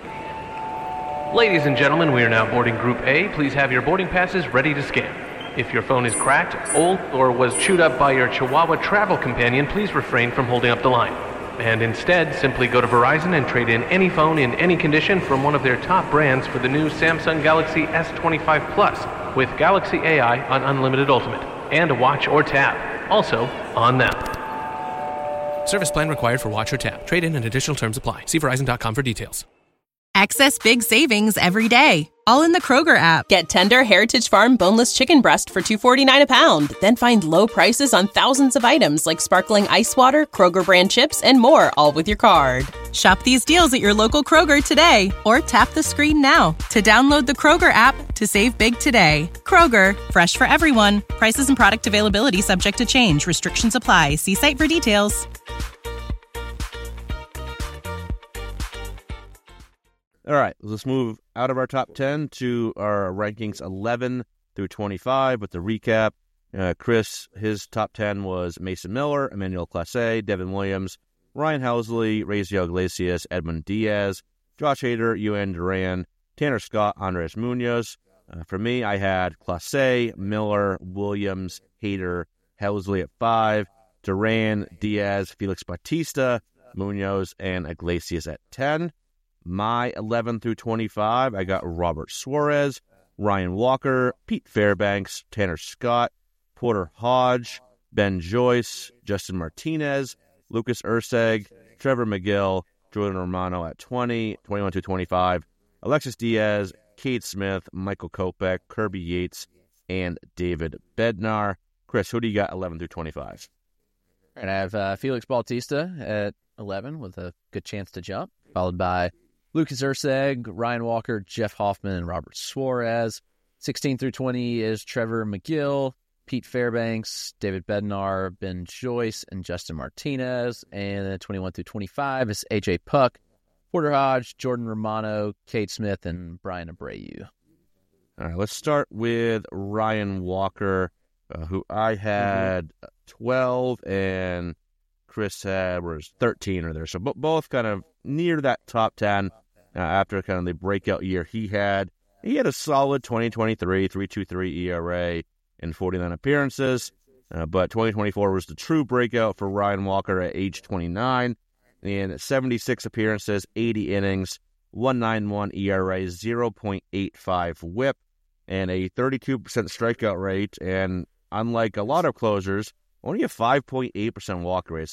Ladies and gentlemen, we are now boarding Group A. Please have your boarding passes ready to scan. If your phone is cracked, old, or was chewed up by your Chihuahua travel companion, please refrain from holding up the line. And instead, simply go to Verizon and trade in any phone in any condition from one of their top brands for the new Samsung Galaxy S twenty-five Plus with Galaxy A I on Unlimited Ultimate and a watch or tap. Also, on them. Service plan required for watch or tap. Trade-in and additional terms apply. See Verizon dot com for details. Access big savings every day, all in the Kroger app. Get tender Heritage Farm boneless chicken breast for two forty-nine a pound. Then find low prices on thousands of items like sparkling ice water, Kroger brand chips, and more, all with your card. Shop these deals at your local Kroger today, or tap the screen now to download the Kroger app to save big today. Kroger, fresh for everyone. Prices and product availability subject to change. Restrictions apply. See site for details. All right, let's move out of our top ten to our rankings eleven through twenty-five with the recap. Uh, Chris, his top ten was Mason Miller, Emmanuel Clase, Devin Williams, Ryan Helsley, Raisel Iglesias, Edwin Diaz, Josh Hader, Ewan Duran, Tanner Scott, Andres Munoz. Uh, for me, I had Clase, Miller, Williams, Hader, Helsley at five, Duran, Diaz, Felix Bautista, Munoz, and Iglesias at ten. My eleven through twenty-five, I got Robert Suarez, Ryan Walker, Pete Fairbanks, Tanner Scott, Porter Hodge, Ben Joyce, Justin Martinez, Lucas Urseg, Trevor McGill, Jordan Romano at twenty, twenty-one through twenty-five, Alexis Diaz, Cade Smith, Michael Kopech, Kirby Yates, and David Bednar. Chris, who do you got eleven through twenty-five? All right, I have uh, Felix Bautista at eleven with a good chance to jump, followed by Lucas Urseg, Ryan Walker, Jeff Hoffman, and Robert Suarez. sixteen through twenty is Trevor McGill, Pete Fairbanks, David Bednar, Ben Joyce, and Justin Martinez. And then twenty-one through twenty-five is A J Puck, Porter Hodge, Jordan Romano, Cade Smith, and Brian Abreu. All right, let's start with Ryan Walker, uh, who I had mm-hmm. twelve, and Chris had was thirteen or there. So b- both kind of near that top ten uh, after kind of the breakout year he had. He had a solid twenty twenty-three, three point two three E R A in forty-nine appearances, uh, but twenty twenty-four was the true breakout for Ryan Walker at age twenty-nine. In seventy-six appearances, eighty innings, one point nine one E R A, zero point eight five whip, and a thirty-two percent strikeout rate. And unlike a lot of closers, only a five point eight percent walk rate. So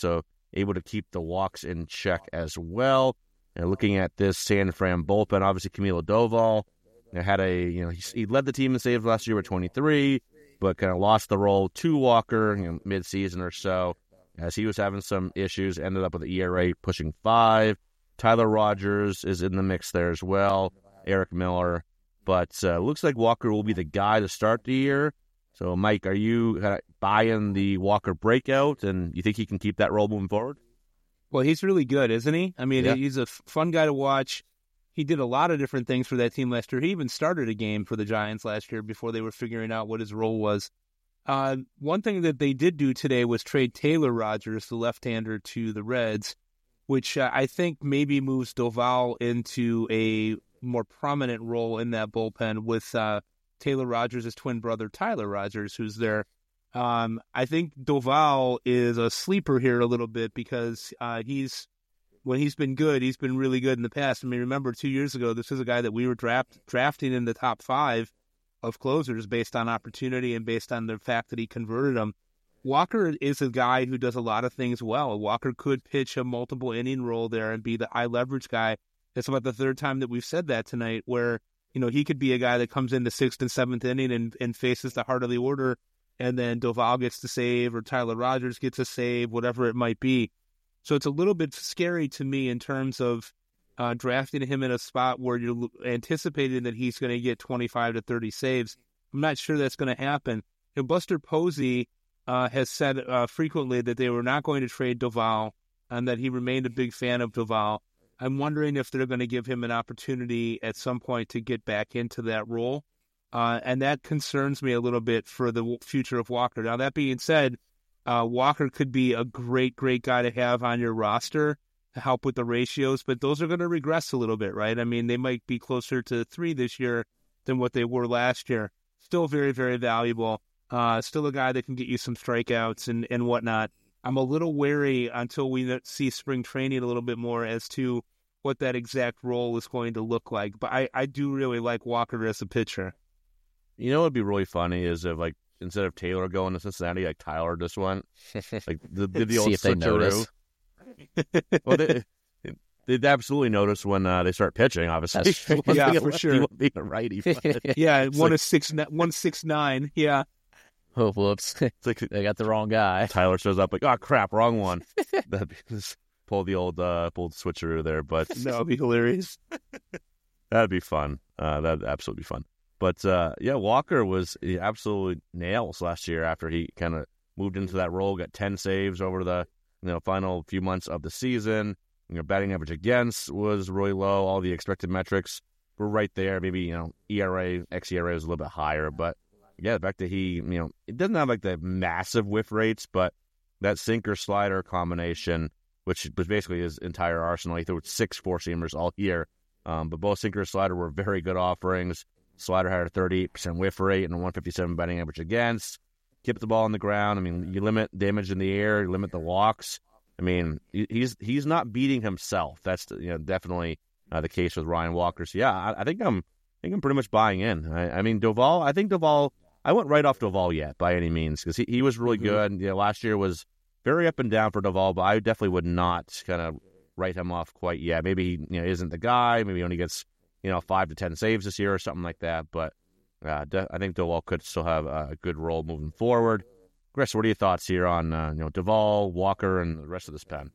able to keep the walks in check as well. And looking at this San Fran bullpen, obviously Camilo Doval had a, you know, he, he led the team in saves last year with twenty-three, but kind of lost the role to Walker, you know, mid-season or so, as he was having some issues. Ended up with an E R A pushing five. Tyler Rogers is in the mix there as well. Eric Miller, but uh, looks like Walker will be the guy to start the year. So, Mike, are you uh, buying the Walker breakout, and you think he can keep that role moving forward? Well, he's really good, isn't he? I mean, yeah. he's a f- fun guy to watch. He did a lot of different things for that team last year. He even started a game for the Giants last year before they were figuring out what his role was. Uh, one thing that they did do today was trade Taylor Rogers, the left-hander, to the Reds, which uh, I think maybe moves Doval into a more prominent role in that bullpen with uh, Taylor Rogers' twin brother, Tyler Rogers, who's there. Um, I think Doval is a sleeper here a little bit because uh, he's when he's been good, he's been really good in the past. I mean, remember two years ago, this is a guy that we were draft, drafting in the top five of closers based on opportunity and based on the fact that he converted them. Walker is a guy who does a lot of things well. Walker could pitch a multiple inning role there and be the high leverage guy. It's about the third time that we've said that tonight, where, you know, he could be a guy that comes in the sixth and seventh inning and, and faces the heart of the order, and then Doval gets to save or Tyler Rogers gets a save, whatever it might be. So it's a little bit scary to me in terms of uh, drafting him in a spot where you're anticipating that he's going to get twenty-five to thirty saves. I'm not sure that's going to happen. And Buster Posey uh, has said uh, frequently that they were not going to trade Doval and that he remained a big fan of Doval. I'm wondering if they're going to give him an opportunity at some point to get back into that role. Uh, and that concerns me a little bit for the future of Walker. Now, that being said, uh, Walker could be a great, great guy to have on your roster to help with the ratios, but those are going to regress a little bit, right? I mean, they might be closer to three this year than what they were last year. Still very, very valuable. Uh, still a guy that can get you some strikeouts and, and whatnot. I'm a little wary until we see spring training a little bit more as to what that exact role is going to look like. But I, I do really like Walker as a pitcher. You know what would be really funny is if, like, instead of Taylor going to Cincinnati, like Tyler just went. Like, the, the, the old See if they notice. Well, they, they'd absolutely notice when uh, they start pitching, obviously. That's, yeah, for lefty, sure. Being a righty. Yeah, one like, is six, one six nine. Yeah. Oh, whoops. It's like They got the wrong guy. Tyler shows up like, oh, crap, wrong one. That'd be, just pull the old, uh, pull the switcheroo there. But that would be hilarious. That'd be fun. Uh, that'd absolutely be fun. But, uh, yeah, Walker was he absolutely nails last year after he kind of moved into that role, got ten saves over the you know final few months of the season. You know, batting average against was really low. All the expected metrics were right there. Maybe, you know, E R A, X E R A was a little bit higher. But, yeah, the fact that he, you know, it doesn't have like the massive whiff rates, but that sinker-slider combination, which was basically his entire arsenal. He threw six four-seamers all year. Um, but both sinker and slider were very good offerings. Slider had a thirty-eight percent whiff rate and a one fifty-seven batting average against. Kept the ball on the ground. I mean, you limit damage in the air, you limit the walks. I mean, he's he's not beating himself. That's you know definitely uh, the case with Ryan Walker. So yeah, I, I think I'm I think I'm pretty much buying in. I, I mean, Doval. I think Doval. I wouldn't write off Doval yet by any means because he, he was really Mm-hmm. good. You know, last year was very up and down for Doval, but I definitely would not kind of write him off quite yet. Maybe he you know isn't the guy. Maybe he only gets you know five to ten saves this year or something like that. But uh, de- I think Doval could still have a good role moving forward. Chris, what are your thoughts here on uh, you know Doval, Walker, and the rest of this pen?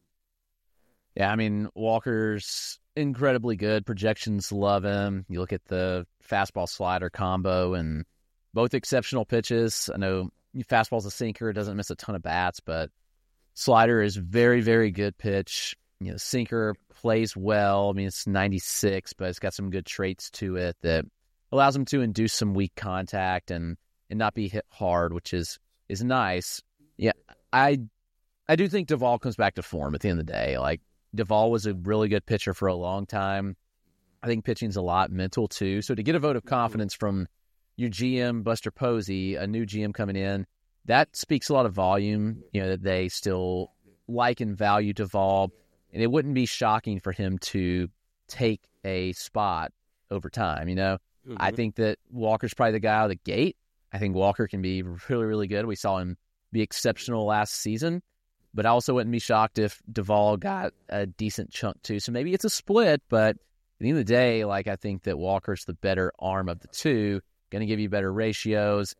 Yeah, I mean, Walker's incredibly good. Projections love him. You look at the fastball slider combo and both exceptional pitches. I know fastball's a sinker. It doesn't miss a ton of bats, but slider is very, very good pitch. You know, sinker plays well. I mean, it's ninety-six, but it's got some good traits to it that allows him to induce some weak contact and, and not be hit hard, which is is nice. Yeah, I I do think Doval comes back to form at the end of the day. Like, Doval was a really good pitcher for a long time. I think pitching's a lot mental, too. So to get a vote of confidence from your G M, Buster Posey, a new G M coming in, that speaks a lot of volume, you know, that they still like and value Doval. And it wouldn't be shocking for him to take a spot over time, you know. Mm-hmm. I think that Walker's probably the guy out of the gate. I think Walker can be really, really good. We saw him be exceptional last season. but I also wouldn't be shocked if Duvall got a decent chunk too. So maybe it's a split, but at the end of the day, like I think that Walker's the better arm of the two, going to give you better ratios.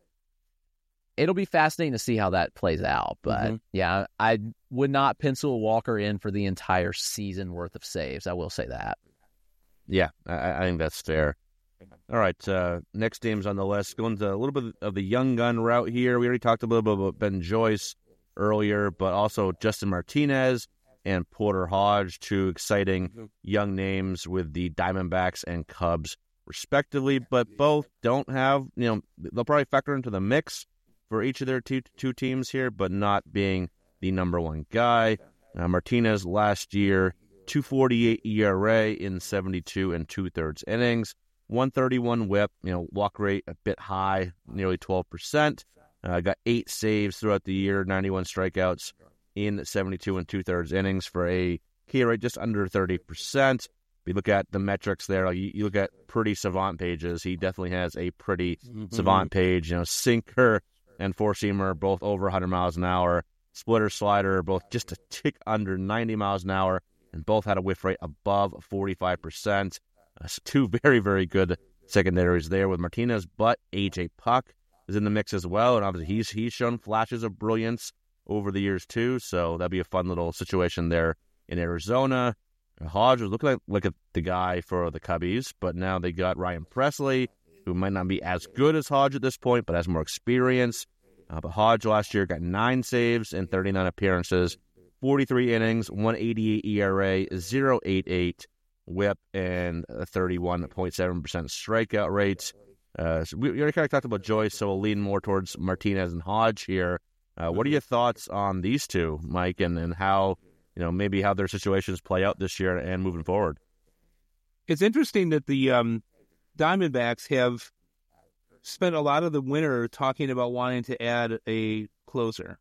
It'll be fascinating to see how that plays out. But mm-hmm. yeah, I would not pencil Walker in for the entire season worth of saves. I will say that. Yeah, I, I think that's fair. All right, uh, next names on the list. Going to a little bit of the young gun route here. We already talked a little bit about Ben Joyce earlier, but also Justin Martinez and Porter Hodge, two exciting young names with the Diamondbacks and Cubs, respectively. But both don't have, you know, they'll probably factor into the mix for each of their two, two teams here, but not being the number one guy. Uh, Martinez last year, two forty-eight E R A in seventy-two and two-thirds innings, one thirty-one whip, you know, walk rate a bit high, nearly twelve percent. Uh, got eight saves throughout the year, ninety-one strikeouts in seventy-two and two-thirds innings for a K rate just under thirty percent. If you look at the metrics there, like you, you look at pretty savant pages, he definitely has a pretty mm-hmm. savant page. You know, sinker and four-seamer, both over one hundred miles an hour. Splitter, slider, both just a tick under ninety miles an hour, and both had a whiff rate above forty-five percent. Uh, so two very, very good secondaries there with Martinez, but A J Puck is in the mix as well, and obviously he's he's shown flashes of brilliance over the years too, so that'd be a fun little situation there in Arizona. Hodge was looking like, like a, the guy for the Cubbies, but now they got Ryan Presley, who might not be as good as Hodge at this point, but has more experience. Uh, but Hodge last year got nine saves in thirty-nine appearances, forty-three innings, one eighty-eight E R A, point eight eight whip, and a thirty-one point seven percent strikeout rate. Uh, so we, we already kind of talked about Joyce, so we'll lean more towards Martinez and Hodge here. Uh, what are your thoughts on these two, Mike, and, and how, you know, maybe how their situations play out this year and moving forward? It's interesting that the um, Diamondbacks have spent a lot of the winter talking about wanting to add a closer.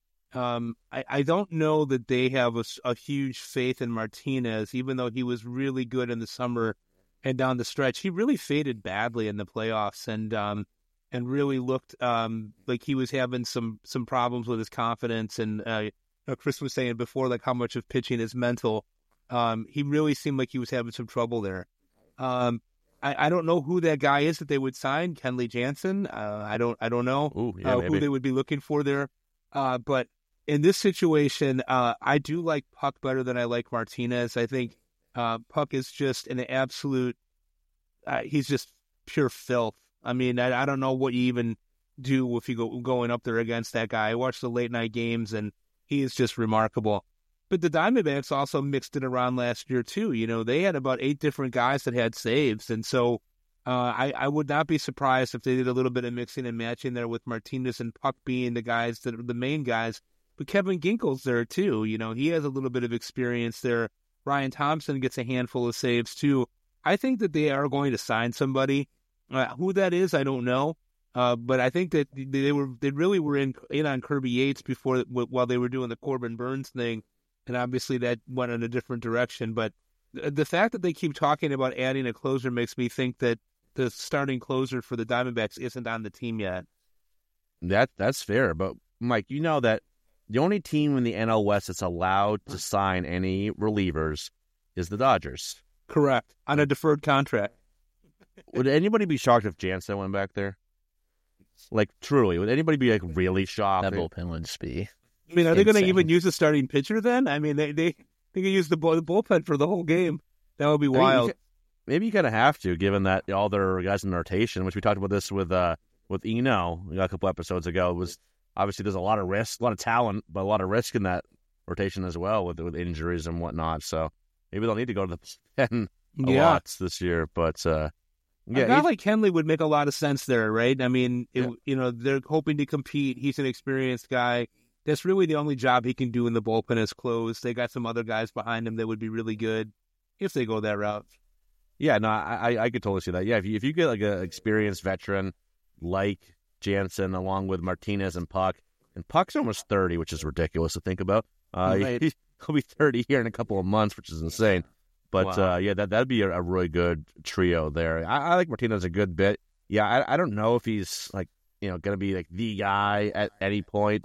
Um, I, I don't know that they have a, a huge faith in Martinez, even though he was really good in the summer and down the stretch. He really faded badly in the playoffs and um, and really looked um, like he was having some some problems with his confidence. And uh, Chris was saying before, like how much of pitching is mental. Um, he really seemed like he was having some trouble there. Um, I, I don't know who that guy is that they would sign, Kenley Jansen. Uh, I don't I don't know Ooh, yeah, uh, who they would be looking for there. Uh, but in this situation, uh, I do like Puck better than I like Martinez. I think uh, Puck is just an absolute uh, – he's just pure filth. I mean, I, I don't know what you even do if you go going up there against that guy. I watched the late-night games, and he is just remarkable. But the Diamondbacks also mixed it around last year, too. You know, they had about eight different guys that had saves, and so uh, I, I would not be surprised if they did a little bit of mixing and matching there with Martinez and Puck being the guys that are the main guys. But Kevin Ginkel's there, too. You know, he has a little bit of experience there. Ryan Thompson gets a handful of saves, too. I think that they are going to sign somebody. Uh, who that is, I don't know. Uh, but I think that they were they really were in, in on Kirby Yates before while they were doing the Corbin Burns thing. And obviously that went in a different direction. But the fact that they keep talking about adding a closer makes me think that the starting closer for the Diamondbacks isn't on the team yet. That That's fair. But, Mike, you know that the only team in the N L West that's allowed to sign any relievers is the Dodgers. Correct. On a deferred contract. Would anybody be shocked if Jansen went back there? Like, truly, would anybody be, like, really shocked? That bullpen would just be I mean, are they going to even use a starting pitcher then? I mean, they they, they can use the, bull, the bullpen for the whole game. That would be wild. I mean, maybe you kind of have to, given that all their guys in the rotation, which we talked about this with uh, with Eno a couple episodes ago, was obviously there's a lot of risk, a lot of talent, but a lot of risk in that rotation as well with with injuries and whatnot. So maybe they'll need to go to the pen a yeah. lot this year. But uh, yeah, a guy like Kenley would make a lot of sense there, right? I mean, it, yeah. you know, they're hoping to compete. He's an experienced guy. That's really the only job he can do in the bullpen is close. They got some other guys behind him that would be really good if they go that route. Yeah, no, I I could totally see that. Yeah, if you, if you get like an experienced veteran like Jansen along with Martinez and Puck, and Puck's almost thirty, which is ridiculous to think about. Uh, right. He'll be thirty here in a couple of months, which is insane. But wow. uh, yeah, that that'd be a, a really good trio there. I, I like Martinez a good bit. Yeah, I I don't know if he's like you know going to be like the guy at any point.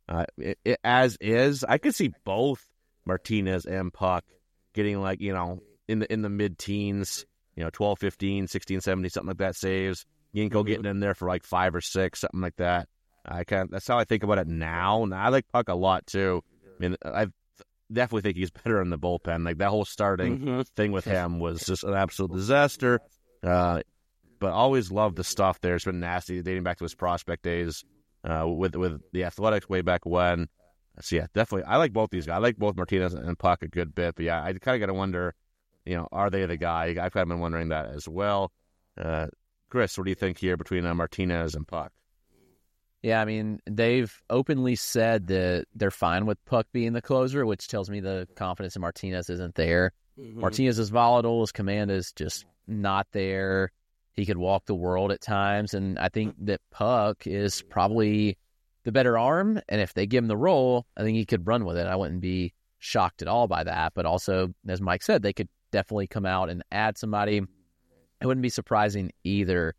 Uh, it, it, as is, I could see both Martinez and Puck getting like, you know, in the in the mid-teens, you know, twelve, fifteen, sixteen, seventeen, something like that saves. Yanko mm-hmm. getting in there for like five or six, something like that. I kind of, that's how I think about it now. And I like Puck a lot too. I mean, I definitely think he's better in the bullpen. Like that whole starting mm-hmm. thing with him was just an absolute disaster. Uh, but always loved the stuff there. It's been nasty dating back to his prospect days uh, with with the Athletics way back when. So yeah, definitely. I like both these guys. I like both Martinez and Puck a good bit. But yeah, I kind of got to wonder, you know, are they the guy? I've kind of been wondering that as well. Uh, Chris, what do you think here between uh, Martinez and Puck? Yeah, I mean, they've openly said that they're fine with Puck being the closer, which tells me the confidence in Martinez isn't there. Mm-hmm. Martinez is volatile. His command is just not there. He could walk the world at times, and I think that Puck is probably the better arm, and if they give him the role, I think he could run with it. I wouldn't be shocked at all by that, but also, as Mike said, they could definitely come out and add somebody. It wouldn't be surprising either,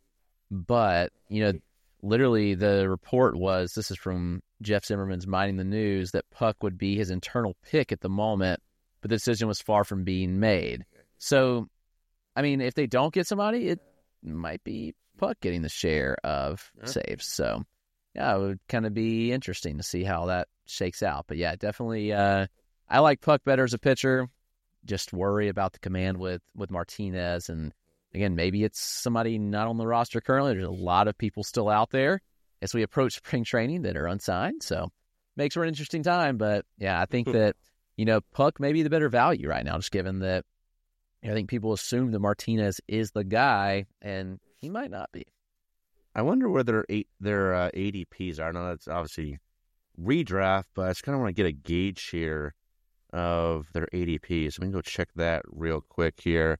but, you know, literally, the report was, this is from Jeff Zimmerman's Minding the News, that Puck would be his internal pick at the moment, but the decision was far from being made. So, I mean, if they don't get somebody, it might be Puck getting the share of yeah. saves. So, yeah, it would kind of be interesting to see how that shakes out. But, yeah, definitely, uh, I like Puck better as a pitcher. Just worry about the command with, with Martinez, and again, maybe it's somebody not on the roster currently. There's a lot of people still out there as we approach spring training that are unsigned. So makes for an interesting time. But, yeah, I think that, you know, Puck may be the better value right now, just given that you know, I think people assume that Martinez is the guy, and he might not be. I wonder where their, eight, their uh, A D Ps are. I know that's obviously redraft, but I just kind of want to get a gauge here of their A D Ps. So we can go check that real quick here.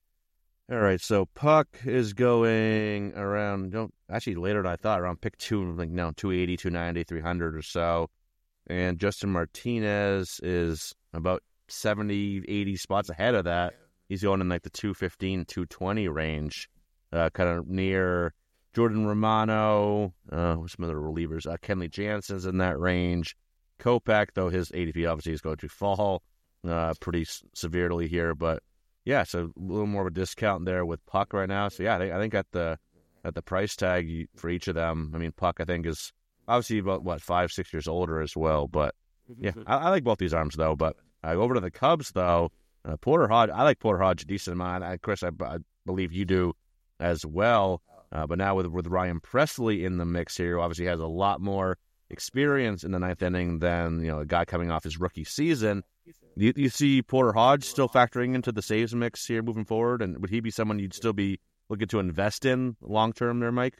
All right, so Puck is going around, don't, actually later than I thought, around pick two, like no, two eighty, two ninety, three hundred or so. And Justin Martinez is about seventy, eighty spots ahead of that. He's going in like the two fifteen, two twenty range, uh, kind of near Jordan Romano, uh, who's some other relievers. Uh, Kenley Jansen's in that range. Kopech, though his A D P obviously is going to fall uh, pretty s- severely here, but yeah, so a little more of a discount there with Puck right now. So yeah, I think, I think at the at the price tag for each of them, I mean, Puck I think is obviously about what five, six years older as well. But yeah, I, I like both these arms though. But uh, over to the Cubs though, uh, Porter Hodge. I like Porter Hodge a decent amount. I, Chris, I, I believe you do as well. Uh, but now with with Ryan Pressly in the mix here, who obviously has a lot more experience in the ninth inning than you know a guy coming off his rookie season. You, you see Porter Hodge still factoring into the saves mix here moving forward, and would he be someone you'd still be looking to invest in long term there, Mike?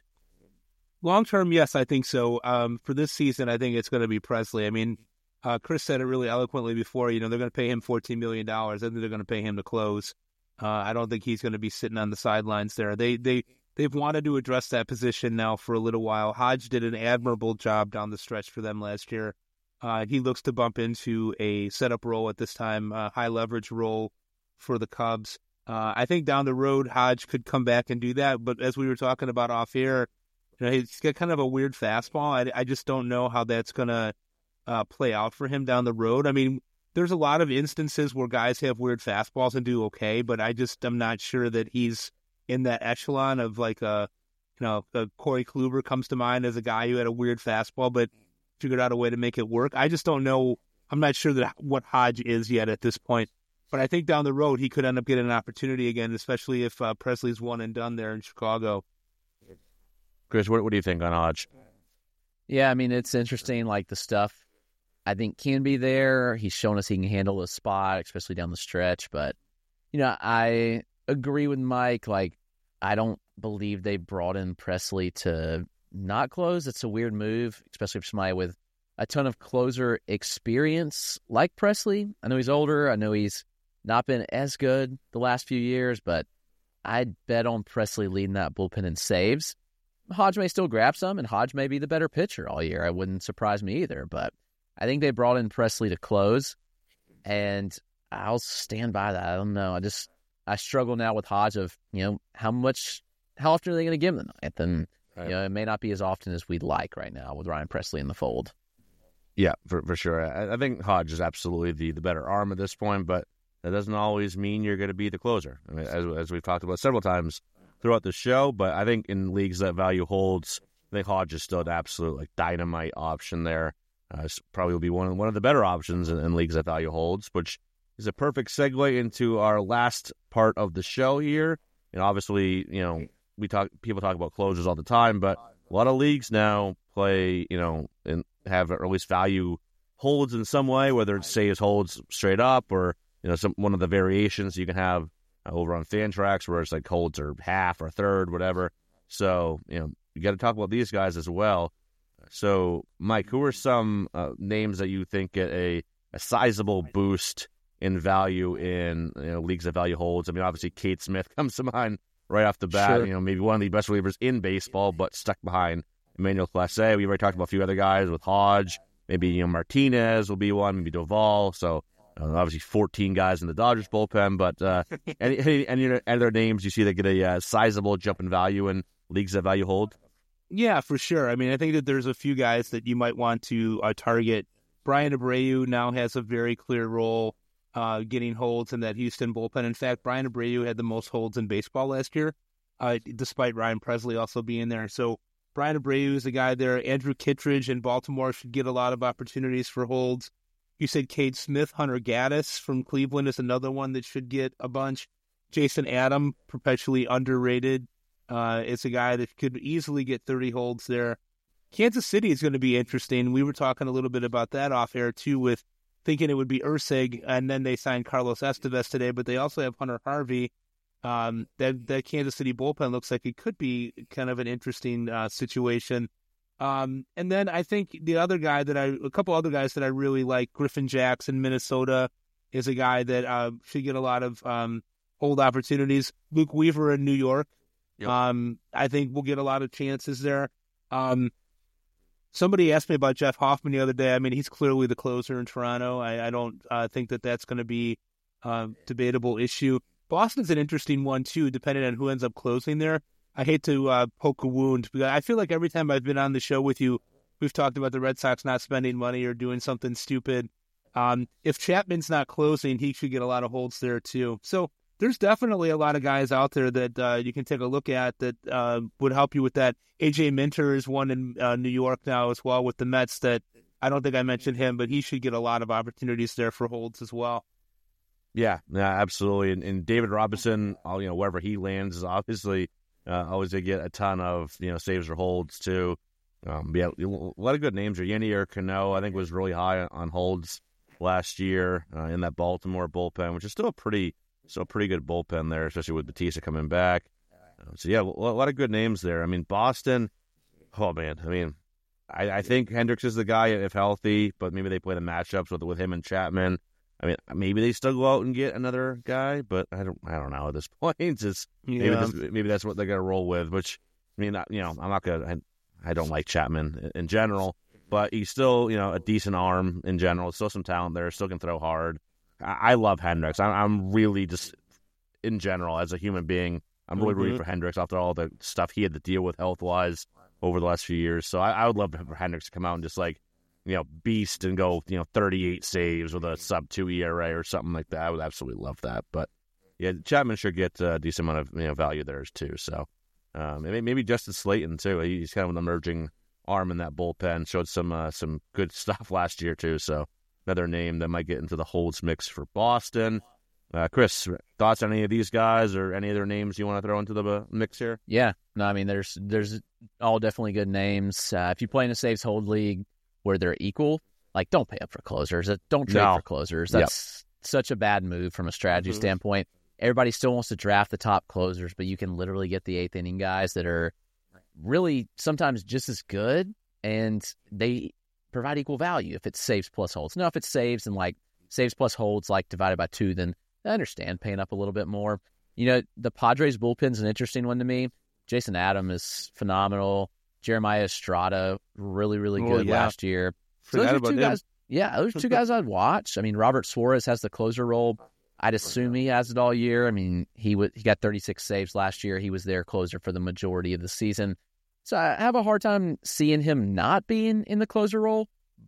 Long term, yes, I think so. Um, for this season, I think it's going to be Pressly. I mean, uh, Chris said it really eloquently before. You know, they're going to pay him fourteen million dollars. I think they're going to pay him to close. Uh, I don't think he's going to be sitting on the sidelines there. They they they've wanted to address that position now for a little while. Hodge did an admirable job down the stretch for them last year. Uh, he looks to bump into a setup role at this time, a high leverage role for the Cubs. Uh, I think down the road, Hodge could come back and do that. But as we were talking about off air, you know, he's got kind of a weird fastball. I, I just don't know how that's going to uh, play out for him down the road. I mean, there's a lot of instances where guys have weird fastballs and do okay, but I just am not sure that he's in that echelon of like a, you know, a Corey Kluber comes to mind as a guy who had a weird fastball, but figured out a way to make it work. I just don't know. I'm not sure that what Hodge is yet at this point, but I think down the road he could end up getting an opportunity again, especially if uh, Pressly's one and done there in Chicago. Chris, what, what do you think on Hodge? Yeah, I mean, it's interesting. Like the stuff I think can be there. He's shown us he can handle a spot, especially down the stretch. But, you know, I agree with Mike. Like, I don't believe they brought in Pressly to not close. It's a weird move, especially for somebody with a ton of closer experience like Pressly. I know he's older. I know he's not been as good the last few years, but I'd bet on Pressly leading that bullpen in saves. Hodge may still grab some, and Hodge may be the better pitcher all year. It wouldn't surprise me either, but I think they brought in Pressly to close, and I'll stand by that. I don't know. I just I struggle now with Hodge of, you know, how much, how often are they going to give him the ninth? And, right. you know, it may not be as often as we'd like right now with Ryan Pressly in the fold. Yeah, for for sure. I, I think Hodge is absolutely the, the better arm at this point, but that doesn't always mean you're going to be the closer. I mean, as as we've talked about several times throughout the show, but I think in leagues that value holds, I think Hodge is still an absolute like dynamite option there. Uh, probably will be one of one of the better options in, in leagues that value holds, which is a perfect segue into our last part of the show here. And obviously, you know, we talk people talk about closers all the time, but a lot of leagues now play, you know, and have or at least value holds in some way, whether it's saves holds straight up or, you know, some one of the variations you can have uh, over on Fantrax where it's like holds are half or a third, whatever. So, you know, you got to talk about these guys as well. So, Mike, who are some uh, names that you think get a, a sizable boost in value in, you know, leagues that value holds? I mean, obviously, Cade Smith comes to mind right off the bat. Sure. You know, maybe one of the best relievers in baseball, but stuck behind Emmanuel Clase. We already talked about a few other guys with Hodge. Maybe, you know, Martinez will be one. Maybe Doval. So, uh, obviously, fourteen guys in the Dodgers bullpen. But uh, any, any any other names you see that get a uh, sizable jump in value in leagues that value hold? Yeah, for sure. I mean, I think that there's a few guys that you might want to uh, target. Brian Abreu now has a very clear role uh, getting holds in that Houston bullpen. In fact, Brian Abreu had the most holds in baseball last year, uh, despite Ryan Presley also being there. So Brian Abreu is a guy there. Andrew Kittredge in Baltimore should get a lot of opportunities for holds. You said Cade Smith. Hunter Gaddis from Cleveland is another one that should get a bunch. Jason Adam, perpetually underrated. Uh, it's a guy that could easily get thirty holds there. Kansas City is going to be interesting. We were talking a little bit about that off air too, with thinking it would be Ursig, and then they signed Carlos Estevez today, but they also have Hunter Harvey. Um, that that Kansas City bullpen looks like it could be kind of an interesting uh, situation. Um, and then I think the other guy that I, a couple other guys that I really like, Griffin Jackson, Minnesota, is a guy that uh, should get a lot of um, hold opportunities. Luke Weaver in New York. Yep. Um, I think we'll get a lot of chances there. Um, somebody asked me about Jeff Hoffman the other day. I mean, he's clearly the closer in Toronto. I, I don't uh, think that that's going to be a debatable issue. Boston's an interesting one, too, depending on who ends up closing there. I hate to uh, poke a wound, but I feel like every time I've been on the show with you, we've talked about the Red Sox not spending money or doing something stupid. Um, if Chapman's not closing, he should get a lot of holds there, too. So there's definitely a lot of guys out there that uh, you can take a look at that uh, would help you with that. A J Minter is one in uh, New York now as well with the Mets that I don't think I mentioned him, but he should get a lot of opportunities there for holds as well. Yeah, yeah, absolutely. And, and David Robinson, you know, wherever he lands is obviously uh, always going to get a ton of, you know, saves or holds too. Um, yeah, a lot of good names here. Yennier Cano, I think, was really high on holds last year uh, in that Baltimore bullpen, which is still a pretty Still a pretty good bullpen there, especially with Batista coming back. Uh, so, yeah, a lot of good names there. I mean, Boston, oh, man. I mean, I, I think Hendricks is the guy if healthy, but maybe they play the matchups with with him and Chapman. I mean, maybe they still go out and get another guy, but I don't I don't know at this point. It's, maybe, yeah. this, maybe that's what they're going to roll with, which, I mean, you know, I'm not going to – I don't like Chapman in, in general, but he's still, you know, a decent arm in general. Still some talent there, still can throw hard. I love Hendricks. I'm really just, in general, as a human being, I'm really mm-hmm. rooting for Hendricks after all the stuff he had to deal with health-wise over the last few years. So I, I would love for Hendricks to come out and just, like, you know, beast and go, you know, thirty-eight saves with a sub two E R A or something like that. I would absolutely love that. But, yeah, Chapman should get a decent amount of, you know, value there, too. So um, maybe, maybe Justin Slayton, too. He's kind of an emerging arm in that bullpen. Showed some uh, some good stuff last year, too. So another name that might get into the holds mix for Boston. Uh, Chris, thoughts on any of these guys or any other names you want to throw into the uh, mix here? Yeah, no, I mean, there's there's all definitely good names. Uh, if you play in a saves hold league where they're equal, like, don't pay up for closers. Don't trade no. for closers. That's yep. such a bad move from a strategy mm-hmm. standpoint. Everybody still wants to draft the top closers, but you can literally get the eighth inning guys that are really sometimes just as good, and they provide equal value if it's saves plus holds. Now, if it's saves and like saves plus holds, like divided by two, then I understand paying up a little bit more. You know, the Padres bullpen's an interesting one to me. Jason Adam is phenomenal. Jeremiah Estrada, really, really good oh, yeah. last year. So those are two guys, yeah, those are two guys I'd watch. I mean, Robert Suarez has the closer role. I'd assume he has it all year. I mean, he w- he got thirty-six saves last year. He was their closer for the majority of the season. So I have a hard time seeing him not being in the closer role,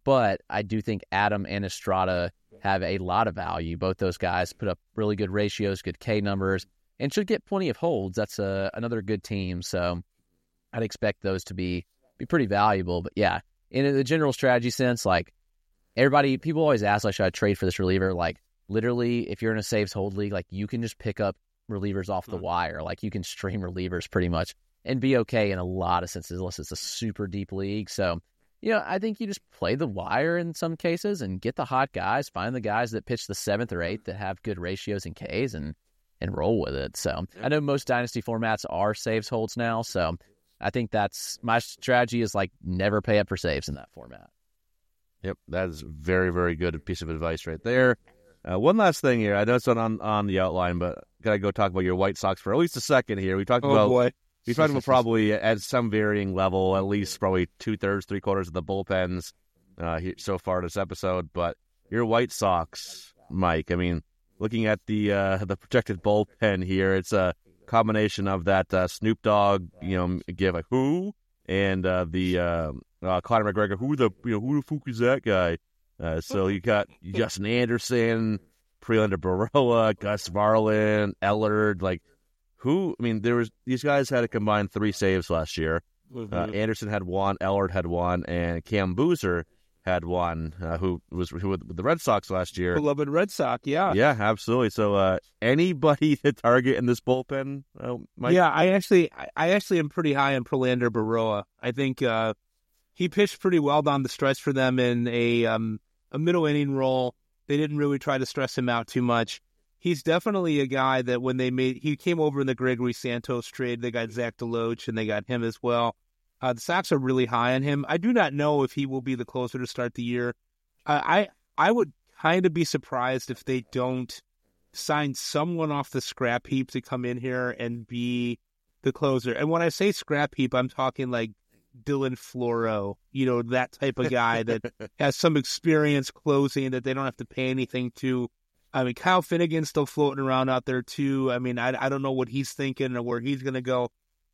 but I do think Adam and Estrada have a lot of value. Both those guys put up really good ratios, good K numbers, and should get plenty of holds. That's a, another good team. So I'd expect those to be, be pretty valuable. But yeah, in the general strategy sense, like everybody, people always ask, like, should I trade for this reliever? Like literally, if you're in a saves hold league, like you can just pick up relievers off the wire. Like you can stream relievers pretty much and be okay in a lot of senses, unless it's a super deep league. So, you know, I think you just play the wire in some cases and get the hot guys, find the guys that pitch the seventh or eighth that have good ratios and Ks and, and roll with it. So I know most dynasty formats are saves holds now. So I think that's my strategy is like never pay up for saves in that format. Yep. That is very, very good piece of advice right there. Uh, one last thing here. I know it's not on, on the outline, but gotta go talk about your White Sox for at least a second here. We talked oh, about boy. we talked about probably at some varying level, at least probably two thirds, three quarters of the bullpens uh, here, so far this episode. But your White Sox, Mike. I mean, looking at the uh, the projected bullpen here, it's a combination of that uh, Snoop Dogg, you know, give like who, and uh, the uh, uh, Conor McGregor, who the you know who the fuck is that guy? Uh, so you got Justin Anderson, Prelander Baroa, Gus Varland, Ellard. Like, who? I mean, there was these guys had a combined three saves last year. Mm-hmm. Uh, Anderson had one, Ellard had one, and Cam Boozer had one, uh, who was who with the Red Sox last year. Beloved Red Sox, yeah. Yeah, absolutely. So uh, anybody to target in this bullpen, uh, Mike? Yeah, I actually, I actually am pretty high on Prelander Baroa. I think uh, he pitched pretty well down the stretch for them in a um, a middle inning role. They didn't really try to stress him out too much. He's definitely a guy that when they made, he came over in the Gregory Santos trade. They got Zach DeLoach and they got him as well. Uh, the Sox are really high on him. I do not know if he will be the closer to start the year. Uh, I I would kind of be surprised if they don't sign someone off the scrap heap to come in here and be the closer. And when I say scrap heap, I'm talking like Dylan Floro, you know, that type of guy that has some experience closing that they don't have to pay anything to. I mean, Kyle Finnegan's still floating around out there too. I mean, I I don't know what he's thinking or where he's going to go.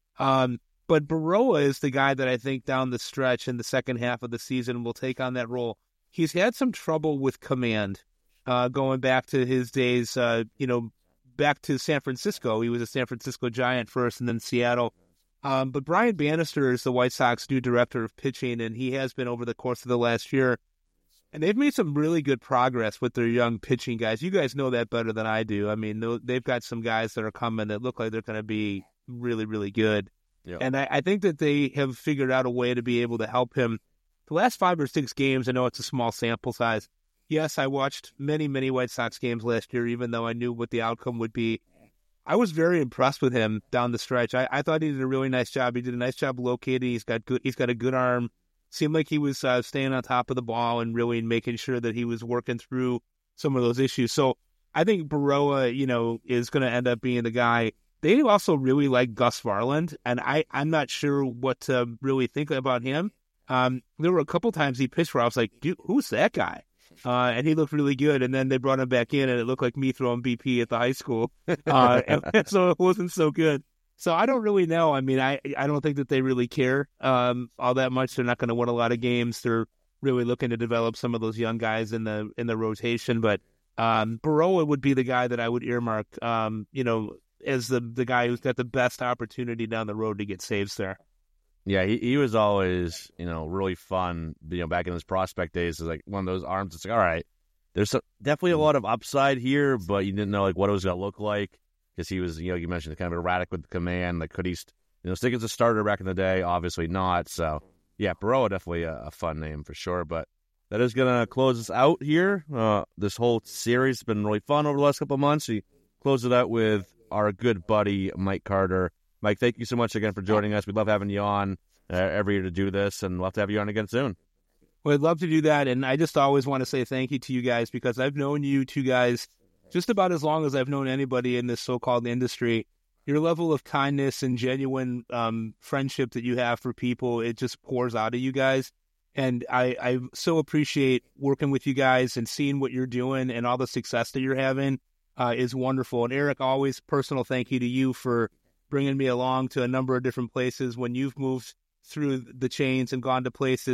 Um, but Baroa is the guy that I think down the stretch in the second half of the season will take on that role. He's had some trouble with command, uh, going back to his days, uh, you know, back to San Francisco. He was a San Francisco Giant first and then Seattle. Um, but Brian Bannister is the White Sox new director of pitching, and he has been over the course of the last year. And they've made some really good progress with their young pitching guys. You guys know that better than I do. I mean, they've got some guys that are coming that look like they're going to be really, really good. Yeah. And I, I think that they have figured out a way to be able to help him. The last five or six games, I know it's a small sample size. Yes, I watched many, many White Sox games last year, even though I knew what the outcome would be. I was very impressed with him down the stretch. I, I thought he did a really nice job. He did a nice job locating. He's got good. He's got a good arm. Seemed like he was uh, staying on top of the ball and really making sure that he was working through some of those issues. So I think Baroa, you know, is going to end up being the guy. They also really like Gus Varland, and I, I'm not sure what to really think about him. Um, there were a couple times he pitched where I was like, dude, who's that guy? Uh, and he looked really good. And then they brought him back in, and it looked like me throwing B P at the high school. Uh, and so it wasn't so good. So I don't really know. I mean, I I don't think that they really care um, all that much. They're not going to win a lot of games. They're really looking to develop some of those young guys in the in the rotation. But um, Baroa would be the guy that I would earmark, um, you know, as the the guy who's got the best opportunity down the road to get saves there. Yeah, he, he was always, you know, really fun, you know, back in his prospect days. It's like one of those arms. It's like, all right, there's some, definitely a lot of upside here, but you didn't know, like, what it was going to look like because he was, you know, you mentioned kind of erratic with the command. Like, could he, you know, stick as a starter back in the day? Obviously not. So, yeah, Baroa definitely a, a fun name for sure. But that is going to close us out here. Uh, this whole series has been really fun over the last couple of months. We close it out with our good buddy, Mike Carter. Mike, thank you so much again for joining us. We love having you on uh, every year to do this, and we'll have to have you on again soon. Well, I'd love to do that, and I just always want to say thank you to you guys because I've known you two guys just about as long as I've known anybody in this so-called industry. Your level of kindness and genuine um, friendship that you have for people, it just pours out of you guys. And I, I so appreciate working with you guys and seeing what you're doing and all the success that you're having uh, is wonderful. And Eric, always personal thank you to you for bringing me along to a number of different places when you've moved through the chains and gone to places.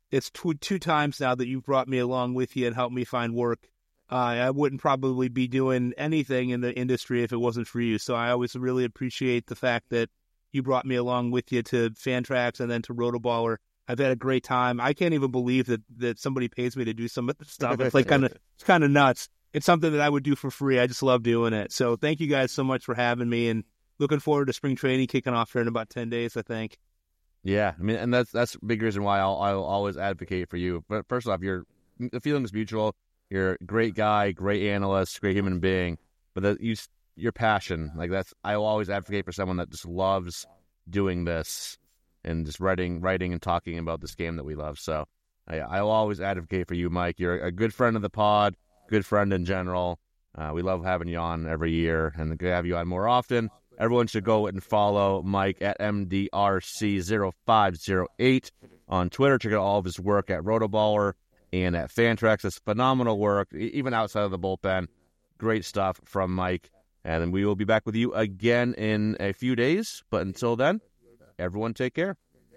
it's two, two times now that you've brought me along with you and helped me find work. Uh, I wouldn't probably be doing anything in the industry if it wasn't for you. So I always really appreciate the fact that you brought me along with you to Fantrax and then to Rotoballer. I've had a great time. I can't even believe that, that somebody pays me to do some of this stuff. It's like kind of it's kind of nuts. It's something that I would do for free. I just love doing it. So thank you guys so much for having me, and looking forward to spring training kicking off here in about ten days, I think. Yeah, I mean, and that's that's a big reason why I'll I'll always advocate for you. But first off, you're the feeling is mutual. You're a great guy, great analyst, great human being. But that you your passion, like that's I will always advocate for someone that just loves doing this and just writing, writing and talking about this game that we love. So I, I will always advocate for you, Mike. You're a good friend of the pod, good friend in general. Uh, we love having you on every year, and to have you on more often. Everyone should go and follow Mike at M D R C zero five zero eight on Twitter. Check out all of his work at Rotoballer and at Fantrax. It's phenomenal work, even outside of the bullpen. Great stuff from Mike. And then we will be back with you again in a few days. But until then, everyone take care.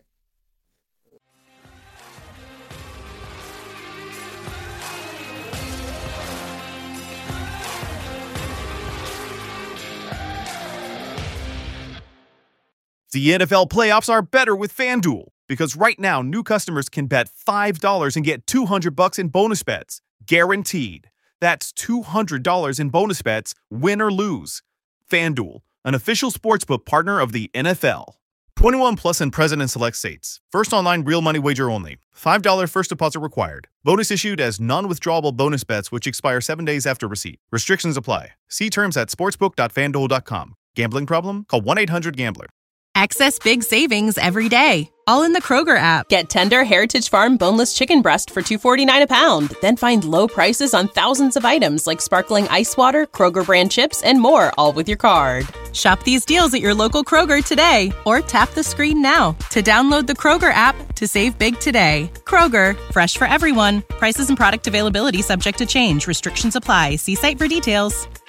The N F L playoffs are better with FanDuel, because right now new customers can bet five dollars and get two hundred bucks in bonus bets, guaranteed. That's two hundred dollars in bonus bets, win or lose. FanDuel, an official sportsbook partner of the N F L. twenty-one plus and present in select states. First online real money wager only. five dollars first deposit required. Bonus issued as non-withdrawable bonus bets which expire seven days after receipt. Restrictions apply. See terms at sportsbook dot fan duel dot com. Gambling problem? Call one eight hundred gambler. Access big savings every day, all in the Kroger app. Get tender Heritage Farm boneless chicken breast for two forty-nine a pound. Then find low prices on thousands of items like sparkling ice water, Kroger brand chips, and more, all with your card. Shop these deals at your local Kroger today, or tap the screen now to download the Kroger app to save big today. Kroger, fresh for everyone. Prices and product availability subject to change. Restrictions apply. See site for details.